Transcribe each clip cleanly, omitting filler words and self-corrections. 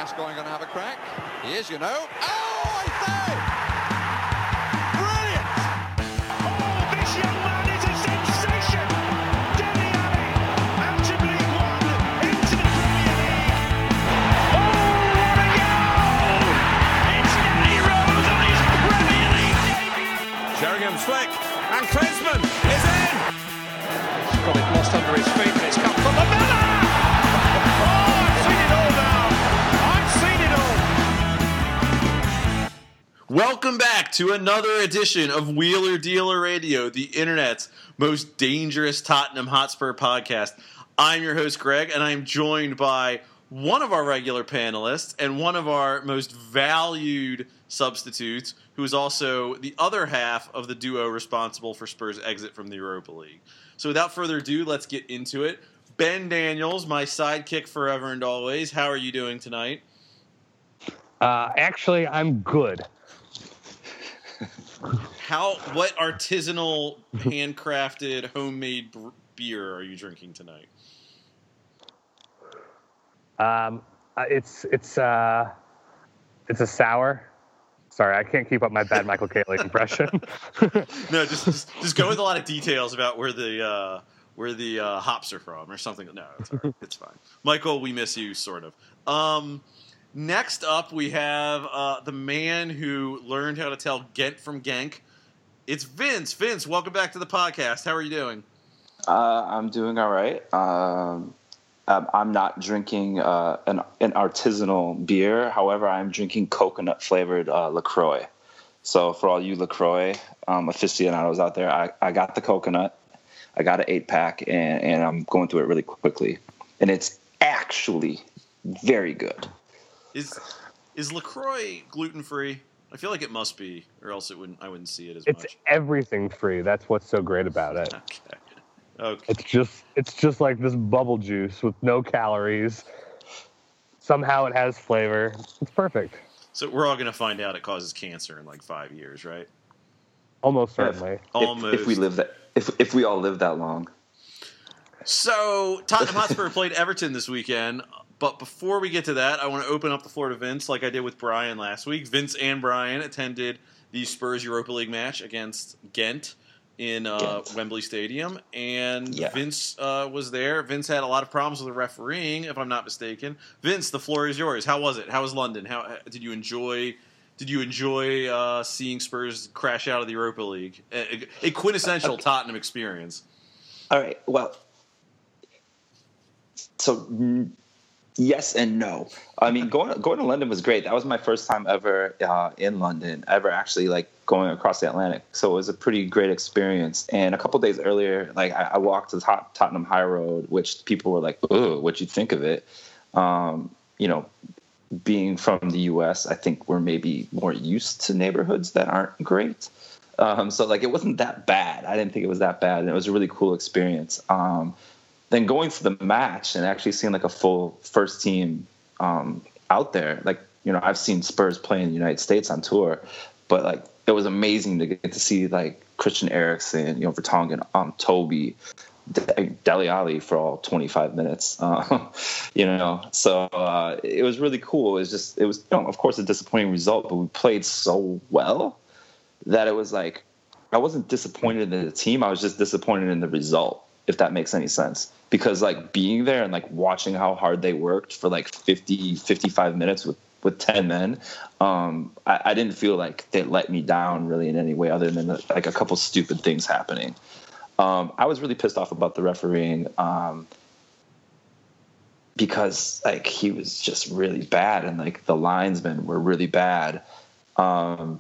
Gascoigne going to have a crack. He is, you know. Oh, I say! Brilliant! Oh, this young man is a sensation! Dele Alli, out of League One, into the Premier League. Oh, what a goal! It's Danny Rose on his Premier League debut. Sheringham flick, and Klinsmann is in! He's got it lost under his feet, and it's come from the Miller! Oh, I've seen it all now! I've seen it all! Welcome back to another edition of Wheeler Dealer Radio, the internet's most dangerous Tottenham Hotspur podcast. I'm your host, Greg, and I'm joined by one of our regular panelists and one of our most valued substitutes, who is also the other half of the duo responsible for Spurs' exit from the Europa League. So without further ado, let's get into it. Ben Daniels, my sidekick forever and always. How are you doing tonight? Actually, I'm good. What artisanal, handcrafted, homemade beer are you drinking tonight? It's a sour. Sorry, I can't keep up my bad Michael Cayley impression. No, just go with a lot of details about where the hops are from or something. No, it's all right. It's fine. Michael, we miss you, sort of. Next up, we have the man who learned how to tell Ghent from Genk. It's Vince. Vince, welcome back to the podcast. How are you doing? I'm doing all right. I'm not drinking an artisanal beer. However, I'm drinking coconut-flavored LaCroix. So for all you LaCroix aficionados out there, I got the coconut. I got an 8-pack, and I'm going through it really quickly. And it's actually very good. Is LaCroix gluten-free? I feel like it must be, or else I wouldn't see it as It's much. everything free. That's what's so great about it. Okay. It's just like this bubble juice with no calories. Somehow it has flavor. It's perfect. So we're all going to find out it causes cancer in like 5 years, right? Almost certainly. Almost. If we all live that long. So Tottenham Hotspur played Everton this weekend. But before we get to that, I want to open up the floor to Vince like I did with Brian last week. Vince and Brian attended the Spurs Europa League match against Ghent in Wembley Stadium. And Yeah. Vince was there. Vince had a lot of problems with the refereeing, if I'm not mistaken. Vince, the floor is yours. How was it? How was London? How did you enjoy seeing Spurs crash out of the Europa League? A quintessential Tottenham experience. All right. Well, so yes and no. I mean, going to London was great. That was my first time ever in London, ever actually like going across the Atlantic. So it was a pretty great experience. And a couple days earlier, like I walked to Tottenham High Road, which people were like, "Oh, what'd you think of it?" Being from the U.S., I think we're maybe more used to neighborhoods that aren't great. So like it wasn't that bad. I didn't think it was that bad, and it was a really cool experience. Then going to the match and actually seeing like a full first team out there, like, I've seen Spurs play in the United States on tour, but like it was amazing to get to see like Christian Eriksen, Vertonghen, Toby, Dele Alli for all 25 minutes, So it was really cool. It was of course a disappointing result, but we played so well that it was like I wasn't disappointed in the team. I was just disappointed in the result, if that makes any sense. Because like being there and like watching how hard they worked for like 55 minutes with 10 men, I didn't feel like they let me down really in any way other than like a couple stupid things happening. I was really pissed off about the refereeing because like he was just really bad and like the linesmen were really bad. But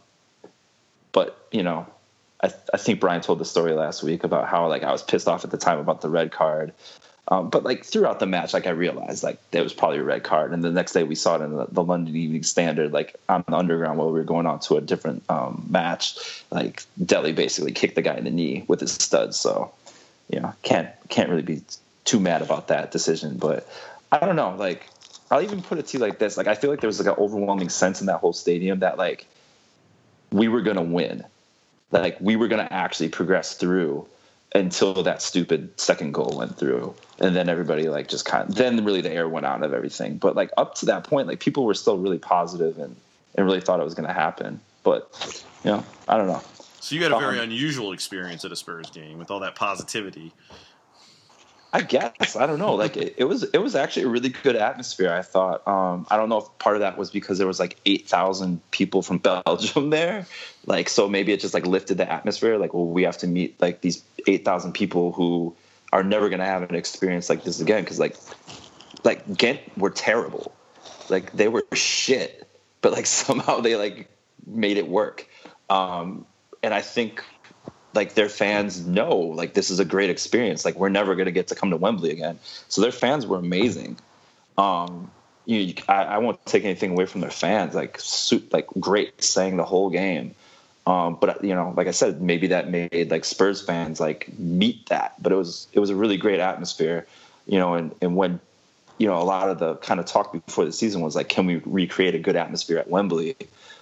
I think Brian told the story last week about how like I was pissed off at the time about the red card. But like throughout the match, like I realized like there was probably a red card. And the next day we saw it in the London Evening Standard, like on the Underground while we were going on to a different match. Like Dele basically kicked the guy in the knee with his studs. So, can't really be too mad about that decision. But I don't know. Like I'll even put it to you like this. Like I feel like there was like an overwhelming sense in that whole stadium that like we were going to win. Like we were going to actually progress through. until that stupid second goal went through. And then everybody like just then really the air went out of everything. But like up to that point, like people were still really positive and really thought it was going to happen. But, I don't know. So you had a very unusual experience at a Spurs game with all that positivity. I guess. I don't know. Like it was actually a really good atmosphere, I thought. I don't know if part of that was because there was like 8,000 people from Belgium there. Like, so maybe it just like lifted the atmosphere. Like, well, we have to meet like these 8,000 people who are never going to have an experience like this again. Cause like Ghent were terrible. Like they were shit, but like somehow they like made it work. And I think like their fans know like this is a great experience. Like we're never going to get to come to Wembley again. So their fans were amazing. I won't take anything away from their fans. Like great, sang the whole game. But like I said, maybe that made like Spurs fans like meet that. But it was a really great atmosphere. And when a lot of the kind of talk before the season was like, can we recreate a good atmosphere at Wembley?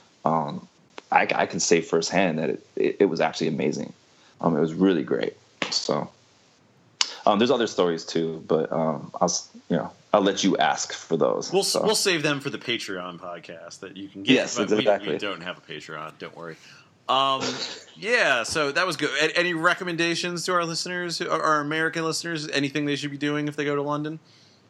I can say firsthand that it was actually amazing. It was really great. So there's other stories too, but I'll let you ask for those. We'll save them for the Patreon podcast that you can get. Yes, exactly. We don't have a Patreon. Don't worry. Yeah, so that was good. Any recommendations to our listeners, our American listeners? Anything they should be doing if they go to London?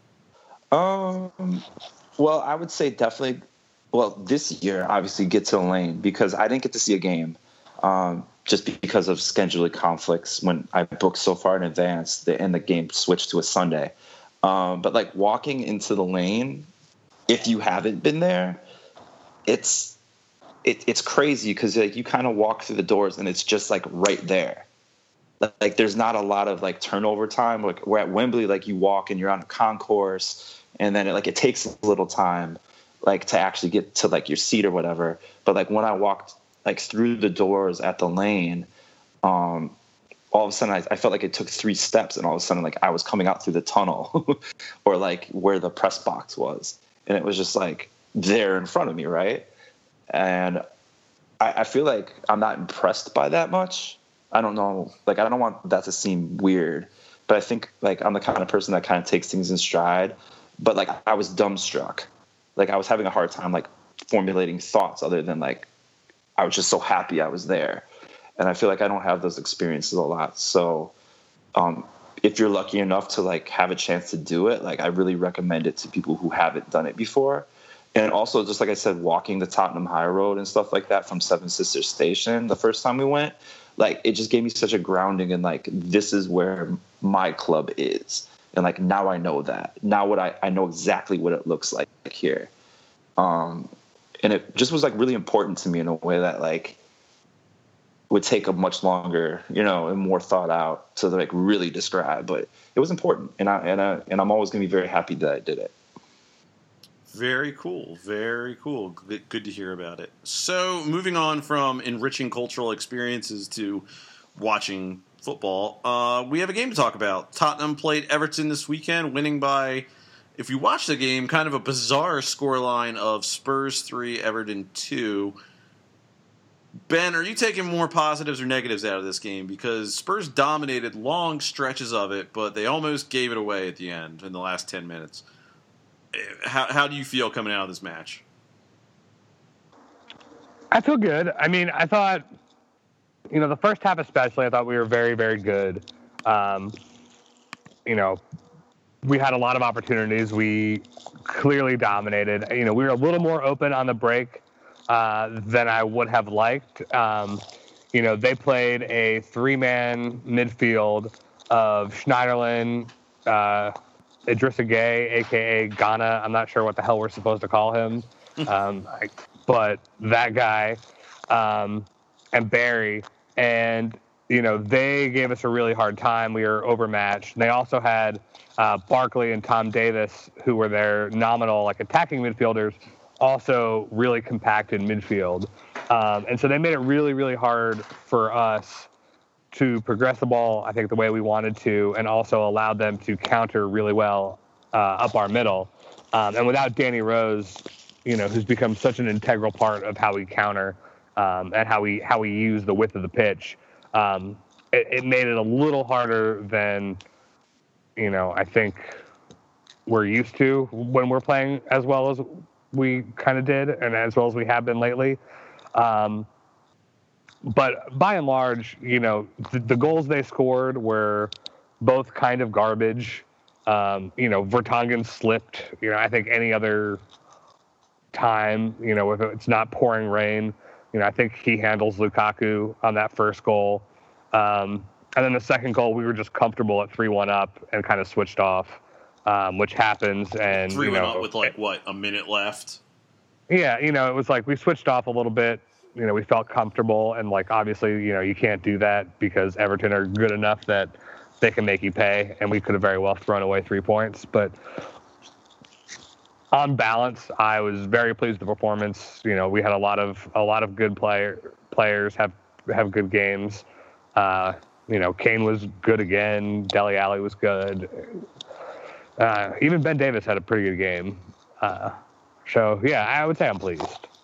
Well, I would say definitely. Well, this year, obviously, get to the Lane because I didn't get to see a game just because of scheduling conflicts when I booked so far in advance and the game switched to a Sunday. But like walking into the Lane, if you haven't been there, it's crazy because like you kind of walk through the doors and it's just like right there. Like there's not a lot of like turnover time. Like we're at Wembley, like you walk and you're on a concourse, and then it takes a little time like to actually get to like your seat or whatever. But like when I walked like through the doors at the Lane, all of a sudden I felt like it took 3 steps, and all of a sudden like I was coming out through the tunnel or like where the press box was, and it was just like there in front of me, right? And I feel like I'm not impressed by that much. I don't know, like I don't want that to seem weird, but I think like I'm the kind of person that kind of takes things in stride. But like I was dumbstruck. Like I was having a hard time like formulating thoughts other than like I was just so happy I was there. And I feel like I don't have those experiences a lot. So if you're lucky enough to like have a chance to do it, like I really recommend it to people who haven't done it before. And also, just like I said, walking the Tottenham High Road and stuff like that from Seven Sisters Station the first time we went, like it just gave me such a grounding in like this is where my club is. And like now I know that. Now I know exactly what it looks like here. And it just was like really important to me in a way that like would take a much longer, and more thought out to like really describe. But it was important, and I'm always going to be very happy that I did it. Very cool. Very cool. Good to hear about it. So moving on from enriching cultural experiences to watching football, we have a game to talk about. Tottenham played Everton this weekend, winning by, if you watch the game, kind of a bizarre scoreline of Spurs 3, Everton 2. Ben, are you taking more positives or negatives out of this game? Because Spurs dominated long stretches of it, but they almost gave it away at the end in the last 10 minutes. How do you feel coming out of this match? I feel good. I mean, I thought, the first half especially, I thought we were very, very good. We had a lot of opportunities. We clearly dominated. We were a little more open on the break than I would have liked. They played a 3-man midfield of Schneiderlin, Idrissa Gueye, a.k.a. Ghana. I'm not sure what the hell we're supposed to call him. But that guy and Barry. And, they gave us a really hard time. We were overmatched. And they also had Barkley and Tom Davis, who were their nominal attacking midfielders, also really compacted midfield. And so they made it really, really hard for us to progress the ball, I think, the way we wanted to, and also allowed them to counter really well up our middle. And without Danny Rose, who's become such an integral part of how we counter and how we use the width of the pitch, it made it a little harder than, I think we're used to when we're playing as well as we kind of did and as well as we have been lately. But by and large, the goals they scored were both kind of garbage. Vertonghen slipped. I think any other time, if it's not pouring rain, I think he handles Lukaku on that first goal. And then the second goal, we were just comfortable at 3-1 up and kind of switched off, which happens. And 3-1 up with a minute left. Yeah, it was like we switched off a little bit. We felt comfortable, and obviously, you can't do that because Everton are good enough that they can make you pay, and we could have very well thrown away 3 points. But on balance, I was very pleased with the performance. We had a lot of good players have good games. Kane was good again. Dele Alli was good. Even Ben Davis had a pretty good game. So yeah, I would say I'm pleased.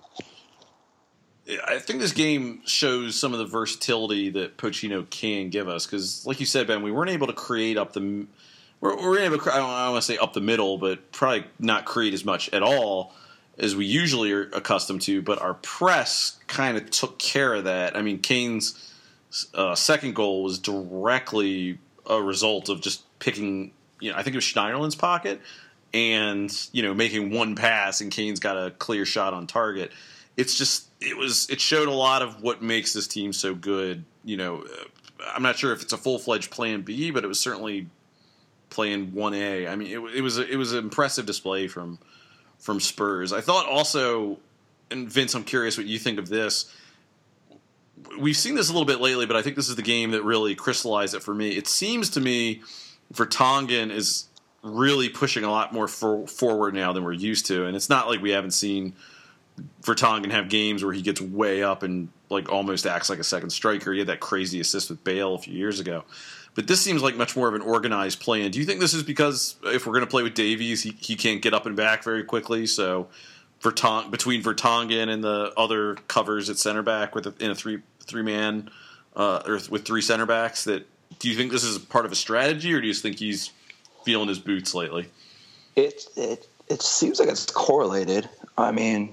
I think this game shows some of the versatility that Pochettino can give us because, like you said, Ben, we weren't able to create up the. We're able to, I don't want to say up the middle, but probably not create as much at all as we usually are accustomed to. But our press kind of took care of that. I mean, Kane's second goal was directly a result of just picking. I think it was Schneiderlin's pocket, and making one pass, and Kane's got a clear shot on target. It showed a lot of what makes this team so good. I'm not sure if it's a full-fledged plan B, but it was certainly plan 1A. I mean, it was an impressive display from Spurs. I thought also, and Vince, I'm curious what you think of this. We've seen this a little bit lately, but I think this is the game that really crystallized it for me. It seems to me Vertonghen is really pushing a lot more forward now than we're used to, and it's not like we haven't seen Vertonghen have games where he gets way up and almost acts like a second striker. He had that crazy assist with Bale a few years ago. But this seems like much more of an organized plan. Do you think this is because if we're going to play with Davies, he can't get up and back very quickly? So between Vertonghen and the other covers at center back in a three-man or with three center backs, do you think this is part of a strategy, or do you just think he's feeling his boots lately? It seems like it's correlated. I mean,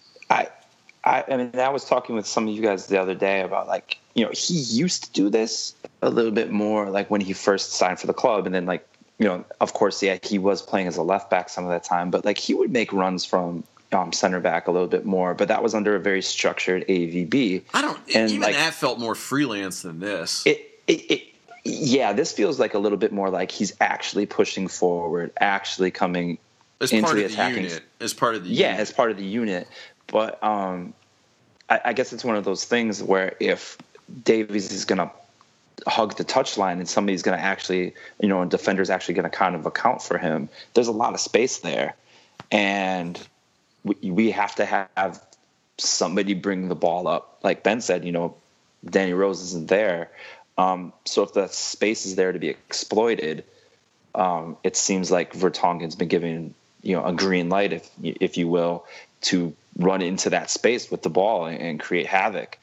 I was talking with some of you guys the other day about he used to do this a little bit more when he first signed for the club, and then of course, yeah, he was playing as a left back some of that time, but he would make runs from center back a little bit more, but that was under a very structured AVB. That felt more freelance than this. Yeah, this feels like a little bit more like he's actually pushing forward, actually coming into the attacking unit. As part of the unit. But I guess it's one of those things where if Davies is going to hug the touchline and somebody's going to actually, a defender's actually going to kind of account for him, there's a lot of space there. And we have to have somebody bring the ball up. Like Ben said, Danny Rose isn't there. So if the space is there to be exploited, it seems like Vertonghen's been given, a green light, if you will, to run into that space with the ball and create havoc.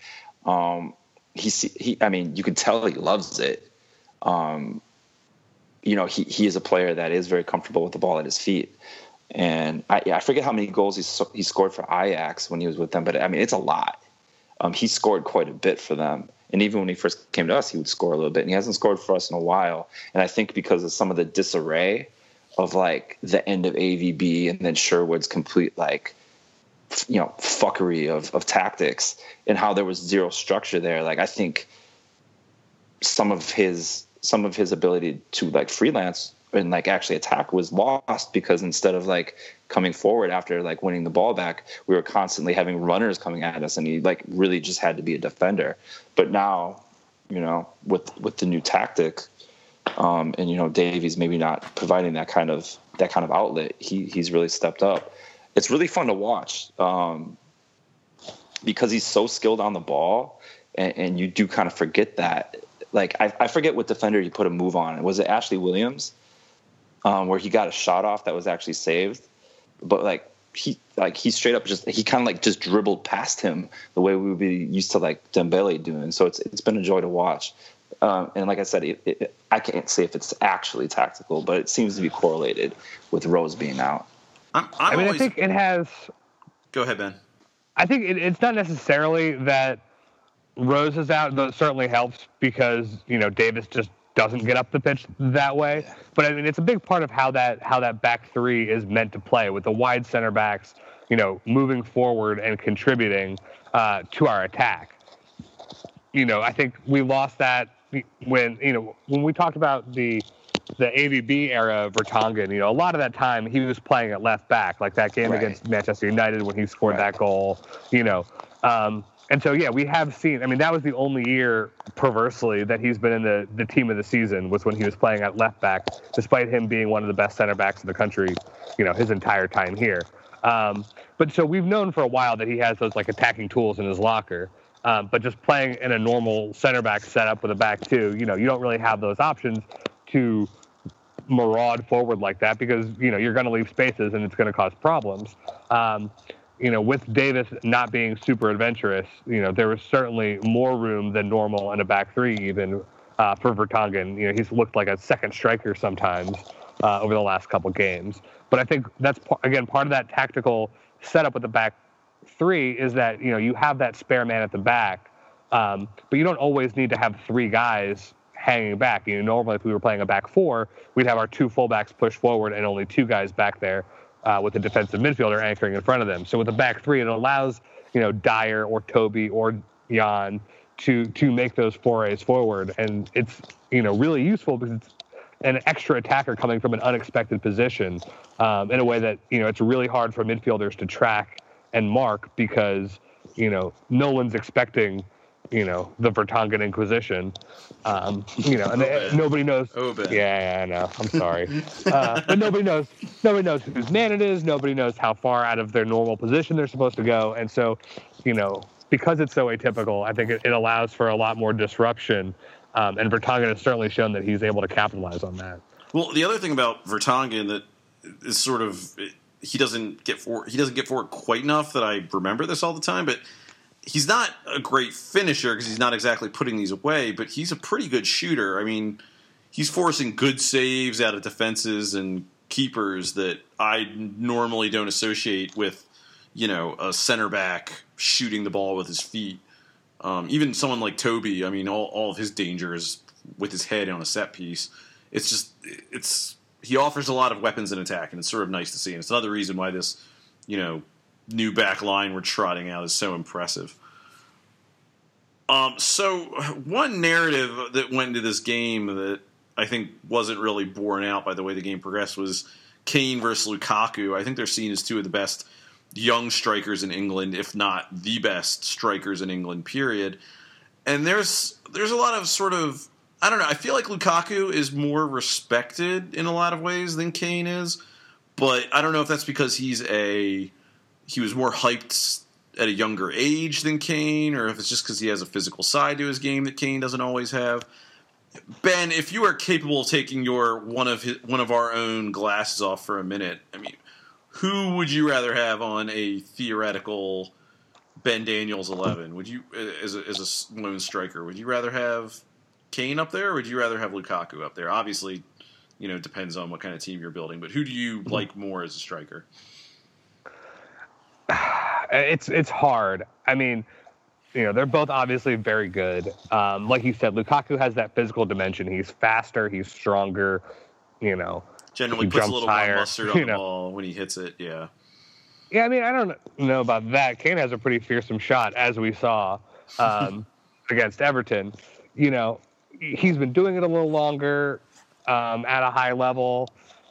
You can tell he loves it. He is a player that is very comfortable with the ball at his feet. And I forget how many goals he scored for Ajax when he was with them, but it's a lot. He scored quite a bit for them. And even when he first came to us, he would score a little bit. And he hasn't scored for us in a while. And I think because of some of the disarray of the end of AVB and then Sherwood's complete fuckery of tactics and how there was zero structure there. I think some of his ability to freelance and actually attack was lost because instead of coming forward after winning the ball back, we were constantly having runners coming at us, and he really just had to be a defender. But now, with the new tactic, and Davies maybe not providing that kind of outlet, he's really stepped up. It's really fun to watch because he's so skilled on the ball, and you do kind of forget that. I forget what defender he put a move on. Was it Ashley Williams? Where he got a shot off that was actually saved, but he straight up just dribbled past him the way we would be used to Dembele doing. So it's been a joy to watch. And like I said, I can't say if it's actually tactical, but it seems to be correlated with Rose being out. I think it has. Go ahead, Ben. I think it's not necessarily that Rose is out, though it certainly helps because, Davis just doesn't get up the pitch that way. Yeah. But I mean, it's a big part of how that back three is meant to play, with the wide center backs, moving forward and contributing to our attack. I think we lost that when we talked about the AVB era of Vertonghen. A lot of that time he was playing at left back, like that game against Manchester United when he scored that goal. And so, we have seen, that was the only year, perversely, that he's been in the team of the season, was when he was playing at left back, despite him being one of the best center backs in the country, his entire time here. But so we've known for a while that he has those attacking tools in his locker. But just playing in a normal center back setup with a back two, you don't really have those options to maraud forward like that because, you're going to leave spaces and it's going to cause problems. With Davis not being super adventurous, there was certainly more room than normal in a back three even for Vertonghen. He's looked like a second striker sometimes over the last couple games. But I think that's, again, part of that tactical setup with the back three is that, you have that spare man at the back, but you don't always need to have three guys hanging back. Normally if we were playing a back four, we'd have our two fullbacks push forward and only two guys back there. With a defensive midfielder anchoring in front of them. So with a back three, it allows, Dyer or Toby or Jan to make those forays forward. And it's, really useful because it's an extra attacker coming from an unexpected position in a way that, it's really hard for midfielders to track and mark because, no one's expecting, the Vertonghen Inquisition, and nobody knows. Yeah, I know. I'm sorry. But nobody knows whose man it is. Nobody knows how far out of their normal position they're supposed to go. And so, because it's so atypical, I think it allows for a lot more disruption. And Vertonghen has certainly shown that he's able to capitalize on that. Well, the other thing about Vertonghen that is sort of, he doesn't get forward quite enough that I remember this all the time, but he's not a great finisher because he's not exactly putting these away, but he's a pretty good shooter. I mean, he's forcing good saves out of defenses and keepers that I normally don't associate with, a center back shooting the ball with his feet. Even someone like Toby, all of his danger is with his head on a set piece. He offers a lot of weapons in attack, and it's sort of nice to see. And it's another reason why this, new back line we're trotting out is so impressive. So one narrative that went into this game that I think wasn't really borne out by the way the game progressed was Kane versus Lukaku. I think they're seen as two of the best young strikers in England, if not the best strikers in England, period. And there's a lot of sort of, I don't know, I feel like Lukaku is more respected in a lot of ways than Kane is, but I don't know if that's because he was more hyped at a younger age than Kane, or if it's just because he has a physical side to his game that Kane doesn't always have. Ben, if you are capable of taking one of our own glasses off for a minute, who would you rather have on a theoretical Ben Daniels 11? Would you, as a lone striker, would you rather have Kane up there, or would you rather have Lukaku up there? Obviously, depends on what kind of team you're building, but who do you like more as a striker? It's hard. They're both obviously very good. Like you said, Lukaku has that physical dimension. He's faster. He's stronger. Generally puts a little more mustard on the ball when he hits it. Yeah. Yeah, I don't know about that. Kane has a pretty fearsome shot, as we saw against Everton. He's been doing it a little longer at a high level.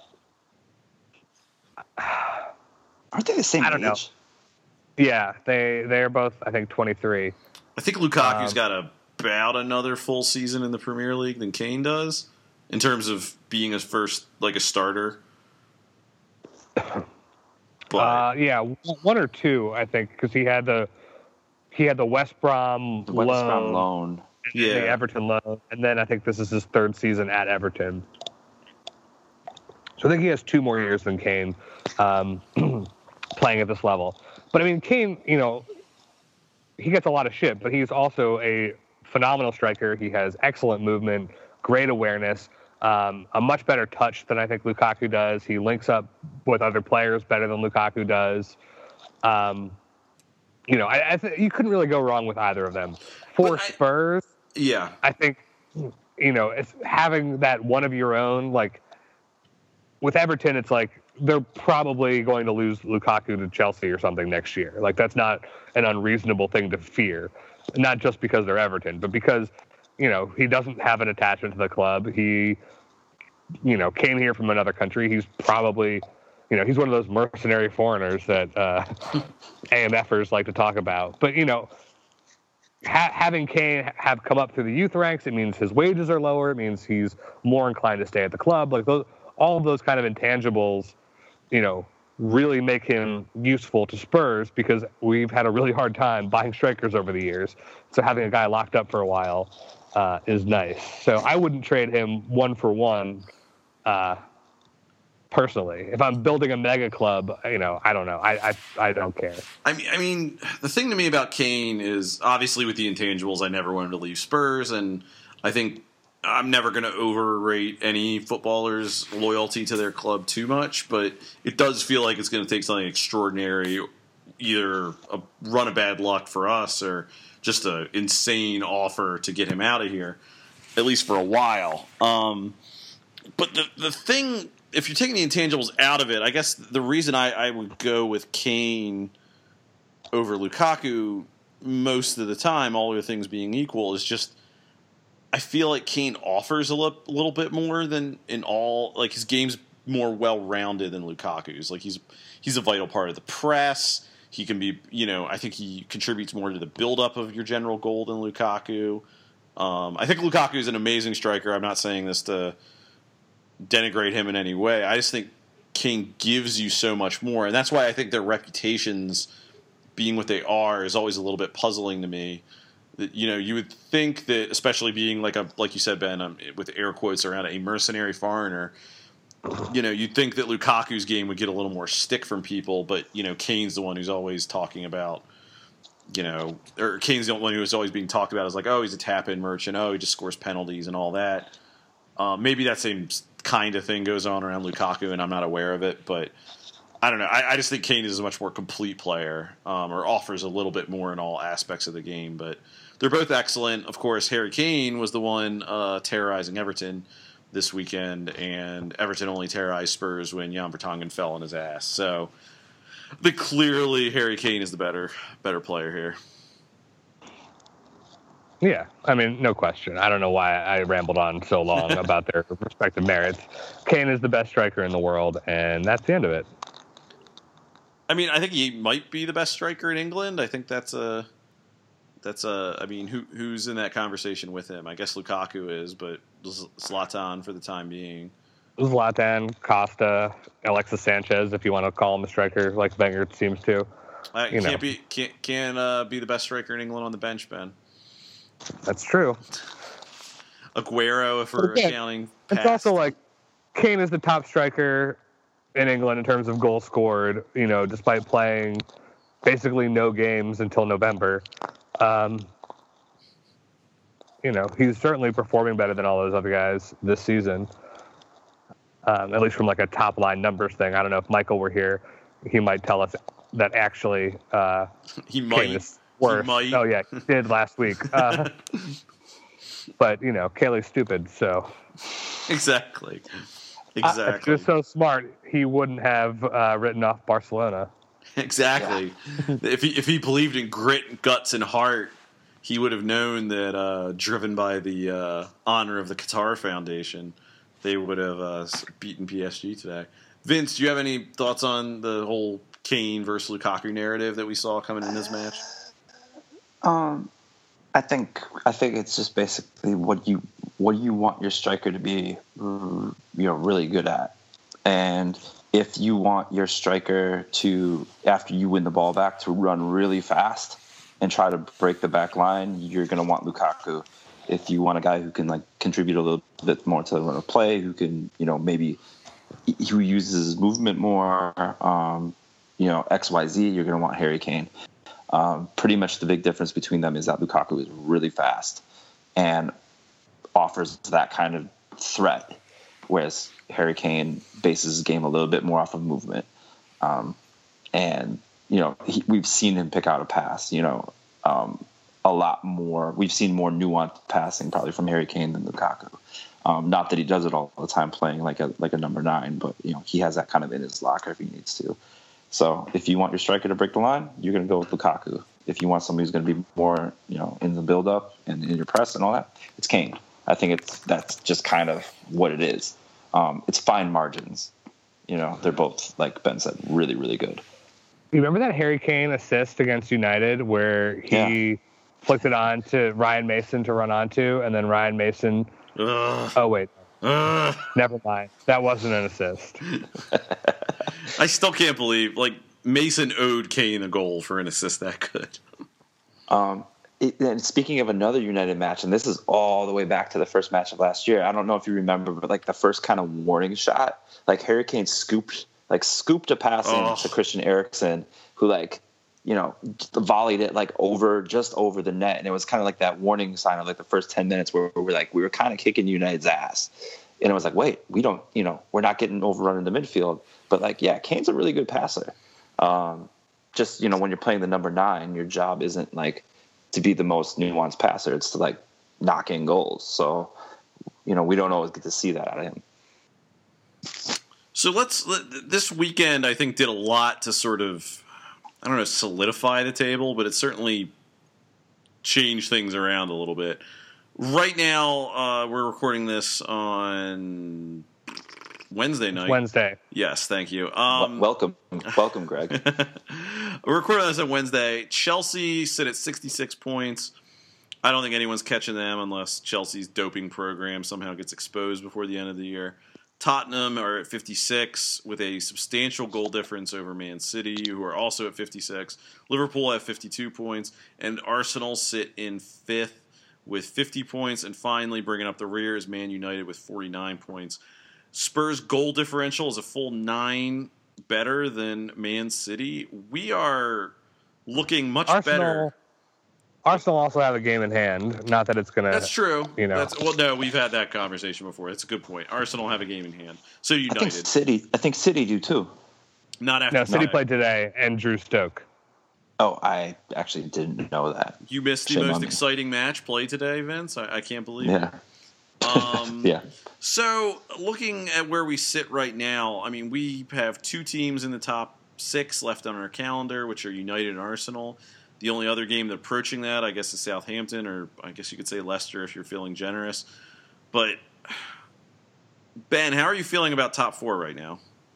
Aren't they the same age? I don't know. Yeah, they're both, I think, 23. I think Lukaku's got about another full season in the Premier League than Kane does in terms of being a starter. But, yeah, one or two, I think, because he had the West Brom loan. Yeah. The Everton loan, and then I think this is his third season at Everton. So I think he has 2 more years than Kane playing at this level. But Kane, he gets a lot of shit, but he's also a phenomenal striker. He has excellent movement, great awareness, a much better touch than I think Lukaku does. He links up with other players better than Lukaku does. I you couldn't really go wrong with either of them. For Spurs, I think, it's having that one of your own, like with Everton, it's like they're probably going to lose Lukaku to Chelsea or something next year. Like, that's not an unreasonable thing to fear, not just because they're Everton, but because, he doesn't have an attachment to the club. He, came here from another country. He's probably, he's one of those mercenary foreigners that AMFers like to talk about. But, having Kane have come up through the youth ranks, it means his wages are lower. It means he's more inclined to stay at the club. Like, all of those kind of intangibles, really make him useful to Spurs, because we've had a really hard time buying strikers over the years. So having a guy locked up for a while is nice. So I wouldn't trade him 1-for-1 personally. If I'm building a mega club, I don't know. I don't care. I mean, the thing to me about Kane is, obviously with the intangibles, I never wanted to leave Spurs, and I think I'm never going to overrate any footballer's loyalty to their club too much, but it does feel like it's going to take something extraordinary, either a run of bad luck for us or just an insane offer to get him out of here, at least for a while. But the thing, if you're taking the intangibles out of it, I guess the reason I would go with Kane over Lukaku most of the time, all other things being equal, is just I feel like Kane offers a little bit more than in all. Like, his game's more well-rounded than Lukaku's. Like, he's a vital part of the press. He can be, I think he contributes more to the build-up of your general goal than Lukaku. I think Lukaku is an amazing striker. I'm not saying this to denigrate him in any way. I just think Kane gives you so much more, and that's why I think their reputations being what they are is always a little bit puzzling to me. That, you would think that, especially being like you said, Ben, with air quotes around a mercenary foreigner, you'd think that Lukaku's game would get a little more stick from people, but Kane's the one who's always talking about, or Kane's the one who's always being talked about as like, oh, he's a tap-in merchant, oh, he just scores penalties and all that. Maybe that same kind of thing goes on around Lukaku, and I'm not aware of it, but I don't know. I just think Kane is a much more complete player, or offers a little bit more in all aspects of the game. But they're both excellent. Of course, Harry Kane was the one terrorizing Everton this weekend, and Everton only terrorized Spurs when Jan Vertonghen fell on his ass. So, clearly Harry Kane is the better player here. Yeah, I mean, no question. I don't know why I rambled on so long about their respective merits. Kane is the best striker in the world, and that's the end of it. I mean, I think he might be the best striker in England. I think that's I mean, who's in that conversation with him? I guess Lukaku is, but Zlatan for the time being. Zlatan, Costa, Alexis Sanchez, if you want to call him a striker, like Wenger seems to. Can't be the best striker in England on the bench, Ben. That's true. Aguero, if we're accounting past. It's also like Kane is the top striker in England in terms of goals scored, despite playing basically no games until November. He's certainly performing better than all those other guys this season, at least from like a top-line numbers thing. I don't know if Michael were here. He might tell us that actually he might. Kane is worse. He might. Oh, yeah, he did last week. But, Kaylee's stupid, so... Exactly. If he was so smart, he wouldn't have written off Barcelona. Exactly. Yeah. If he believed in grit and guts and heart, he would have known that, driven by the honor of the Qatar Foundation, they would have beaten PSG today. Vince, do you have any thoughts on the whole Kane versus Lukaku narrative that we saw coming in this match? I think it's just basically what you want your striker to be, really good at. And if you want your striker to, after you win the ball back, to run really fast and try to break the back line, you're going to want Lukaku. If you want a guy who can contribute a little bit more to the run of play, who can, maybe who uses his movement more, XYZ, you're going to want Harry Kane. Pretty much the big difference between them is that Lukaku is really fast. and offers that kind of threat, whereas Harry Kane bases his game a little bit more off of movement. And, we've seen him pick out a pass, a lot more. We've seen more nuanced passing probably from Harry Kane than Lukaku. Not that he does it all the time playing like a number 9, but, he has that kind of in his locker if he needs to. So if you want your striker to break the line, you're going to go with Lukaku. If you want somebody who's going to be more, in the build-up and in your press and all that, it's Kane. I think that's just kind of what it is. It's fine margins. They're both, like Ben said, really, really good. You remember that Harry Kane assist against United where he flicked it on to Ryan Mason to run onto, and then Ryan Mason... Oh, wait. Never mind. That wasn't an assist. I still can't believe, Mason owed Kane a goal for an assist that good. And speaking of another United match, and this is all the way back to the first match of last year, I don't know if you remember, but the first kind of warning shot, Harry Kane scooped a pass in to Christian Eriksen, who volleyed it just over the net, and it was kind of like that warning sign of the first 10 minutes where we were kind of kicking United's ass, and it was wait, we don't, we're not getting overrun in the midfield, but Kane's a really good passer. Just when you're playing the number 9, your job isn't to be the most nuanced passer; it's to knock in goals. So we don't always get to see that out of him. So this weekend, I think, did a lot to sort of, I don't know, solidify the table, but it certainly changed things around a little bit. Right now, we're recording this on Wednesday night. Wednesday. Yes, thank you. Welcome, Greg. We're recording this on Wednesday. Chelsea sit at 66 points. I don't think anyone's catching them unless Chelsea's doping program somehow gets exposed before the end of the year. Tottenham are at 56 with a substantial goal difference over Man City, who are also at 56. Liverpool have 52 points, and Arsenal sit in 5th with 50 points. And finally, bringing up the rear is Man United with 49 points. Spurs' goal differential is a full 9 better than Man City. We are looking much better. Arsenal also have a game in hand. Not that it's going to... That's true. No, we've had that conversation before. That's a good point. Arsenal have a game in hand. So United. I think City do too. Not after. No, City played today and drew Stoke. Oh, I actually didn't know that. You missed the most exciting match played today, Vince. I can't believe it. Yeah. So looking at where we sit right now, I mean, we have 2 teams in the top 6 left on our calendar, which are United and Arsenal. The only other game that approaching that, I guess, is Southampton, or I guess you could say Leicester if you're feeling generous. But, Ben, how are you feeling about top 4 right now?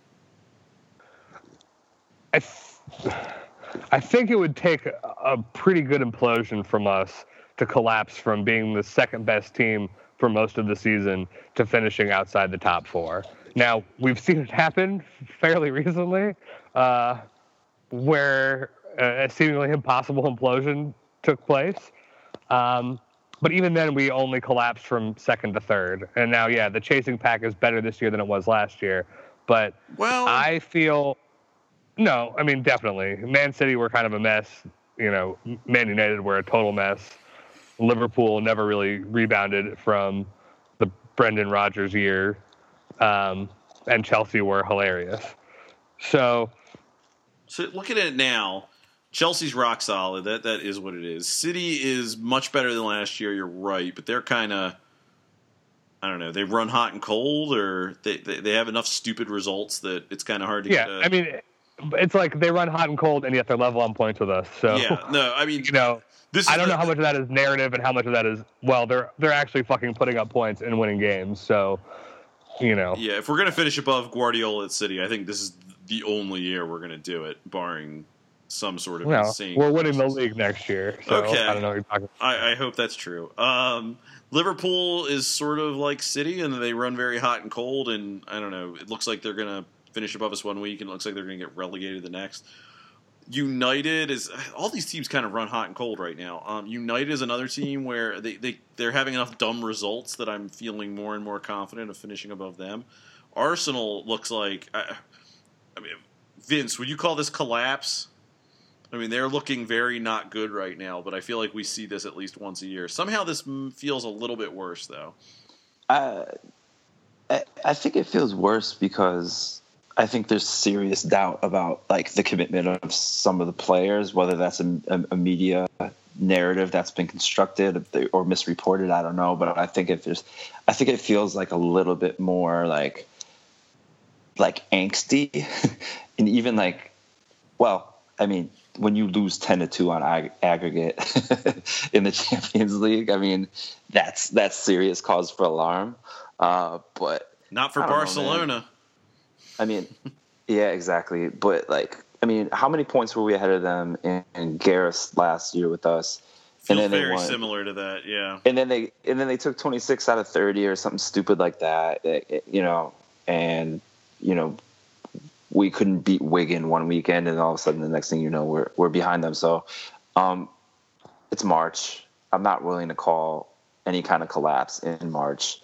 I think it would take a pretty good implosion from us to collapse from being the second best team for most of the season to finishing outside the top 4. Now, we've seen it happen fairly recently, where a seemingly impossible implosion took place. But even then, we only collapsed from 2nd to 3rd. And now, the chasing pack is better this year than it was last year. But I feel... No, I mean, definitely. Man City were kind of a mess. Man United were a total mess. Liverpool never really rebounded from the Brendan Rodgers year. And Chelsea were hilarious. So looking at it now, Chelsea's rock solid. That is what it is. City is much better than last year. You're right, but they're kind of, I don't know. They run hot and cold, or they have enough stupid results that it's kind of hard to get. I mean, it's like they run hot and cold, and yet they're level on points with us. So I mean, I don't know how much of that is narrative and how much of that is they're actually fucking putting up points and winning games. So if we're gonna finish above Guardiola at City, I think this is the only year we're gonna do it, barring some sort of insane. We're winning the league next year. So okay. I don't know what you're talking about. I hope that's true. Liverpool is sort of like City, and they run very hot and cold, and I don't know. It looks like they're going to finish above us one week, and it looks like they're going to get relegated the next. United is – all these teams kind of run hot and cold right now. United is another team where they're having enough dumb results that I'm feeling more and more confident of finishing above them. Arsenal looks like – I mean, Vince, would you call this collapse? I mean, they're looking very not good right now, but I feel like we see this at least once a year. Somehow this feels a little bit worse, though. I think it feels worse because I think there's serious doubt about like the commitment of some of the players, whether that's a media narrative that's been constructed or misreported. I don't know, but I think it feels like a little bit more like angsty, and even like, well, I mean, when you lose 10-2 on aggregate in the Champions League, I mean, that's serious cause for alarm. But not for Barcelona. I mean, yeah, exactly. But like, I mean, how many points were we ahead of them in Gareth last year with us? Feels and then very similar to that, yeah. And then they took 26 out of 30 or something stupid like that, and we couldn't beat Wigan one weekend, and all of a sudden the next thing you know, we're behind them. So it's March. I'm not willing to call any kind of collapse in March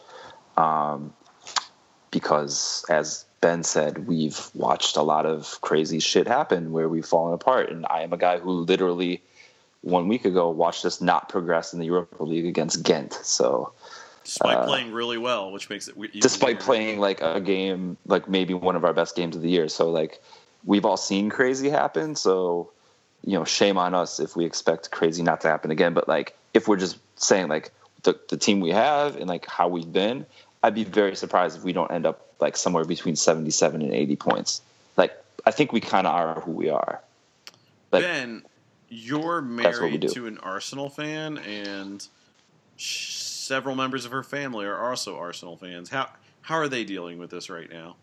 because, as Ben said, we've watched a lot of crazy shit happen where we've fallen apart. And I am a guy who literally 1 week ago watched us not progress in the Europa League against Ghent. So despite playing really well, which makes it despite playing like a game, like maybe one of our best games of the year. So like we've all seen crazy happen. So, shame on us if we expect crazy not to happen again. But like, if we're just saying like the team we have and like how we've been, I'd be very surprised if we don't end up like somewhere between 77 and 80 points. Like, I think we kind of are who we are. Like, Ben, you're married to an Arsenal fan, and several members of her family are also Arsenal fans. How are they dealing with this right now?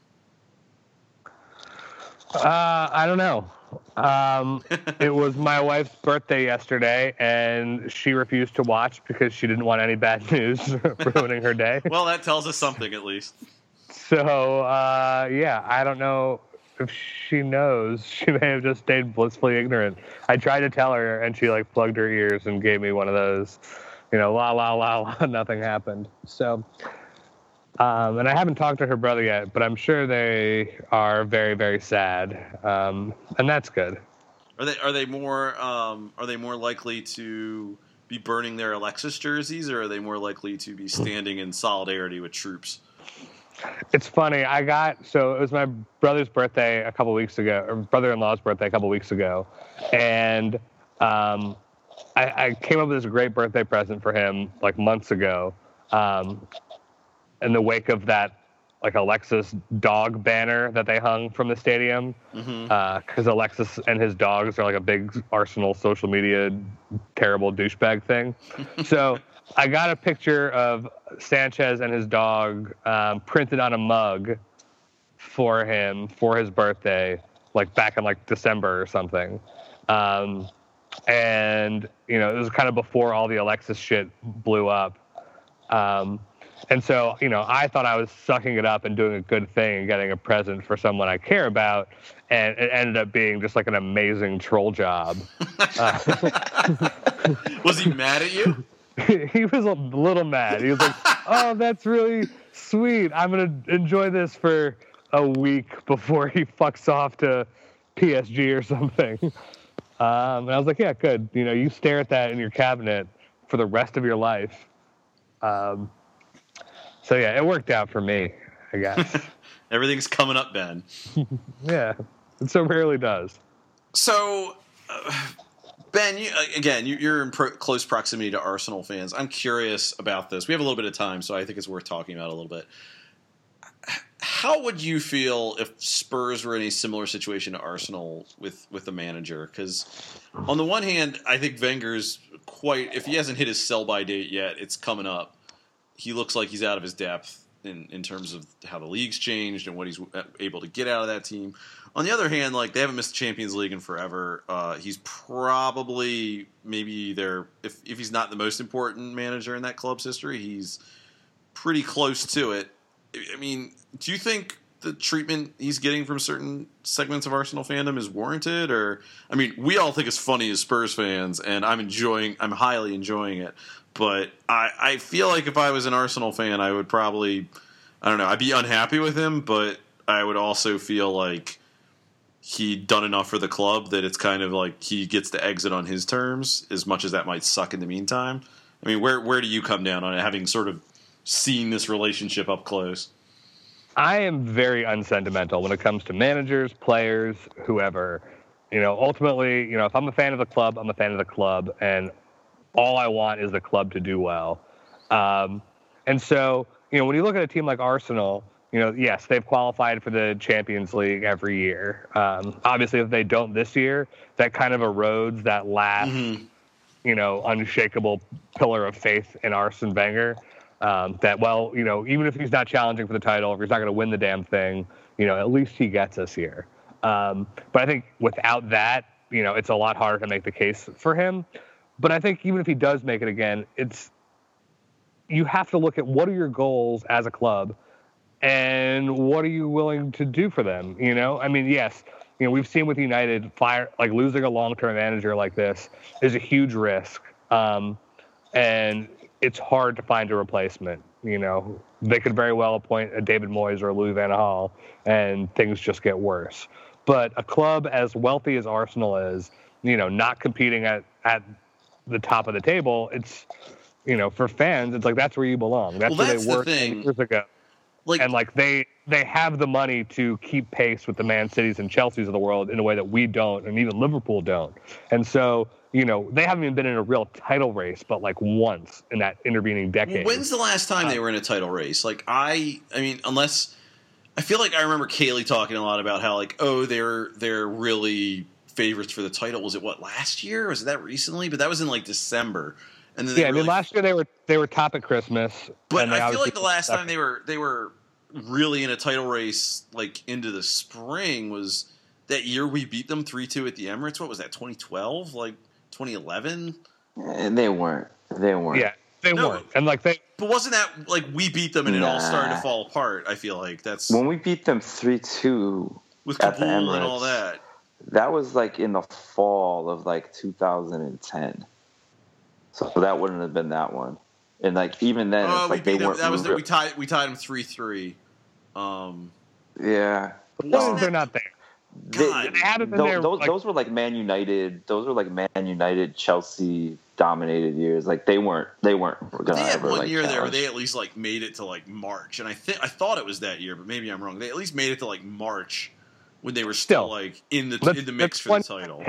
I don't know. It was my wife's birthday yesterday, and she refused to watch because she didn't want any bad news ruining her day. Well, that tells us something at least. So, yeah, I don't know if she knows. She may have just stayed blissfully ignorant. I tried to tell her, and she like plugged her ears and gave me one of those, la la la la, nothing happened. So, and I haven't talked to her brother yet, but I'm sure they are very, very sad, and that's good. Are they more likely to be burning their Alexis jerseys, or are they more likely to be standing in solidarity with troops? It's funny. So it was my brother's birthday a couple weeks ago, or brother-in-law's birthday a couple weeks ago, and I came up with this great birthday present for him like months ago. In the wake of that, like Alexis dog banner that they hung from the stadium, because Alexis and his dogs are like a big Arsenal social media terrible douchebag thing. So I got a picture of Sanchez and his dog printed on a mug for him for his birthday, like back in like December or something. And it was kind of before all the Alexis shit blew up. And so, I thought I was sucking it up and doing a good thing and getting a present for someone I care about, and it ended up being just like an amazing troll job. Was he mad at you? He was a little mad. He was like, "Oh, that's really sweet. I'm going to enjoy this for a week before he fucks off to PSG or something." And I was like, "Yeah, good. You stare at that in your cabinet for the rest of your life." So yeah, it worked out for me, I guess. Everything's coming up, Ben. Yeah, it so rarely does. So, Ben, you're in close proximity to Arsenal fans. I'm curious about this. We have a little bit of time, so I think it's worth talking about a little bit. How would you feel if Spurs were in a similar situation to Arsenal with the manager? Because on the one hand, I think Wenger's if he hasn't hit his sell-by date yet, it's coming up. He looks like he's out of his depth in terms of how the league's changed and what he's able to get out of that team. On the other hand, like, they haven't missed the Champions League in forever. He's probably maybe if he's not the most important manager in that club's history, he's pretty close to it. I mean, do you think the treatment he's getting from certain segments of Arsenal fandom is warranted? Or, I mean, we all think it's funny as Spurs fans, and I'm highly enjoying it. But I feel like if I was an Arsenal fan, I would probably, I don't know, I'd be unhappy with him, but I would also feel like he'd done enough for the club that it's kind of like he gets to exit on his terms, as much as that might suck in the meantime. I mean, where do you come down on it, having sort of seen this relationship up close? I am very unsentimental when it comes to managers, players, whoever. Ultimately, if I'm a fan of the club, I'm a fan of the club, and all I want is the club to do well. And so, when you look at a team like Arsenal, yes, they've qualified for the Champions League every year. Obviously, if they don't this year, that kind of erodes that last, unshakable pillar of faith in Arsene Wenger. Even if he's not challenging for the title, if he's not going to win the damn thing, at least he gets us here. But I think without that, it's a lot harder to make the case for him. But I think even if he does make it again, you have to look at what are your goals as a club and what are you willing to do for them? Yes, we've seen with United, losing a long-term manager like this is a huge risk. And it's hard to find a replacement. They could very well appoint a David Moyes or a Louis van Gaal, and things just get worse. But a club as wealthy as Arsenal is, not competing at the top of the table, it's, for fans, it's like that's where you belong. That's where they were 10 years ago. And they have the money to keep pace with the Man Cities and Chelseas of the world in a way that we don't, and even Liverpool don't. And so, they haven't even been in a real title race, but once in that intervening decade. Well, when's the last time they were in a title race? Unless I feel like I remember Kaylee talking a lot about how they're really favorites for the title. Was it last year? Or was it that recently? But that was in December. And then last year they were top at Christmas. But I feel like the last time they were really in a title race into the spring was that year we beat them 3-2 at the Emirates. What was that? 2012? 2011? And they weren't. Yeah, they weren't. And But wasn't that we beat them and it all started to fall apart? I feel like that's when we beat them 3-2 with at the Kabul Emirates, and all that. That was in the fall of 2010. So that wouldn't have been that one. And even then, it's they weren't. That was we tied them 3-3. Yeah, they're not there. They haven't been there. Those were Man United. Those were Man United, Chelsea dominated years. They weren't. They had one year there where they at least made it to March, and I thought it was that year, but maybe I'm wrong. They at least made it to March when they were still in the mix for the title.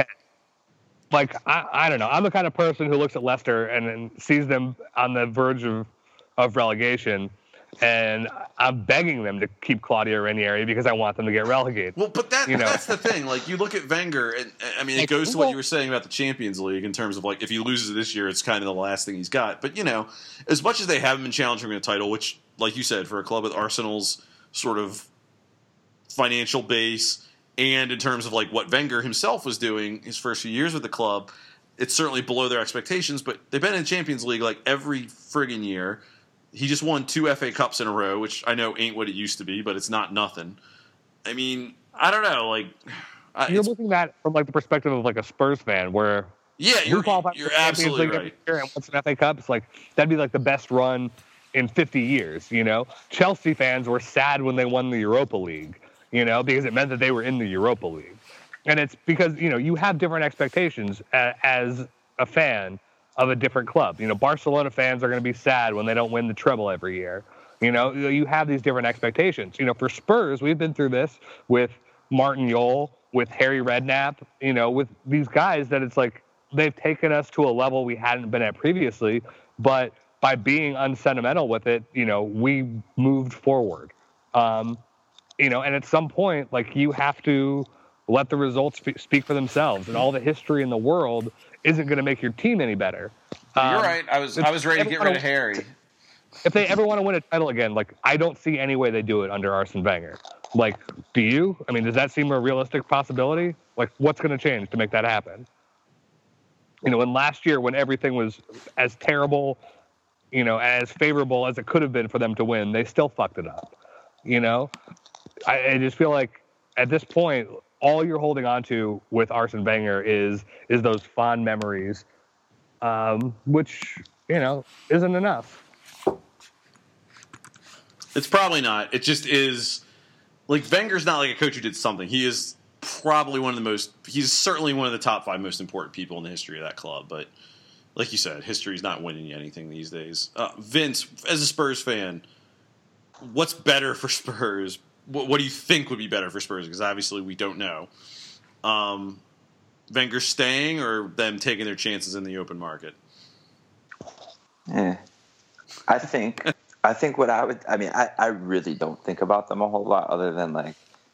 I don't know. I'm the kind of person who looks at Leicester and sees them on the verge of relegation, and I'm begging them to keep Claudio Ranieri because I want them to get relegated. Well, but that's the thing. You look at Wenger, and it goes to what you were saying about the Champions League in terms of if he loses this year, it's kind of the last thing he's got. But as much as they haven't been challenging for a title, which, like you said, for a club with Arsenal's sort of financial base, and in terms of what Wenger himself was doing his first few years with the club, it's certainly below their expectations. But they've been in the Champions League every friggin' year. He just won 2 FA Cups in a row, which I know ain't what it used to be, but it's not nothing. I mean, I don't know. You're looking at it from the perspective of a Spurs fan, where you're absolutely right. And what's an FA Cup? It's that'd be the best run in 50 years. Chelsea fans were sad when they won the Europa League, because it meant that they were in the Europa League, and it's because you have different expectations as a fan of a different club. Barcelona fans are going to be sad when they don't win the treble every year. You have these different expectations. For Spurs, we've been through this with Martin Jol, with Harry Redknapp, with these guys that it's they've taken us to a level we hadn't been at previously, but by being unsentimental with it, we moved forward. And at some point, you have to let the results speak for themselves, and all the history in the world isn't going to make your team any better. You're right. I was ready to get rid of Harry. If they ever want to win a title again, I don't see any way they do it under Arsene Wenger. Do you? I mean, does that seem a realistic possibility? What's going to change to make that happen? And last year, when everything was as terrible, as favorable as it could have been for them to win, they still fucked it up. I just feel at this point, all you're holding on to with Arsene Wenger is those fond memories, which, isn't enough. It's probably not. It just is. Wenger's not a coach who did something. He is probably he's certainly one of the top 5 most important people in the history of that club. But like you said, history's not winning you anything these days. Vince, as a Spurs fan, what's better for Spurs? What do you think would be better for Spurs? Because obviously we don't know. Wenger staying or them taking their chances in the open market? I think what I really don't think about them a whole lot other than like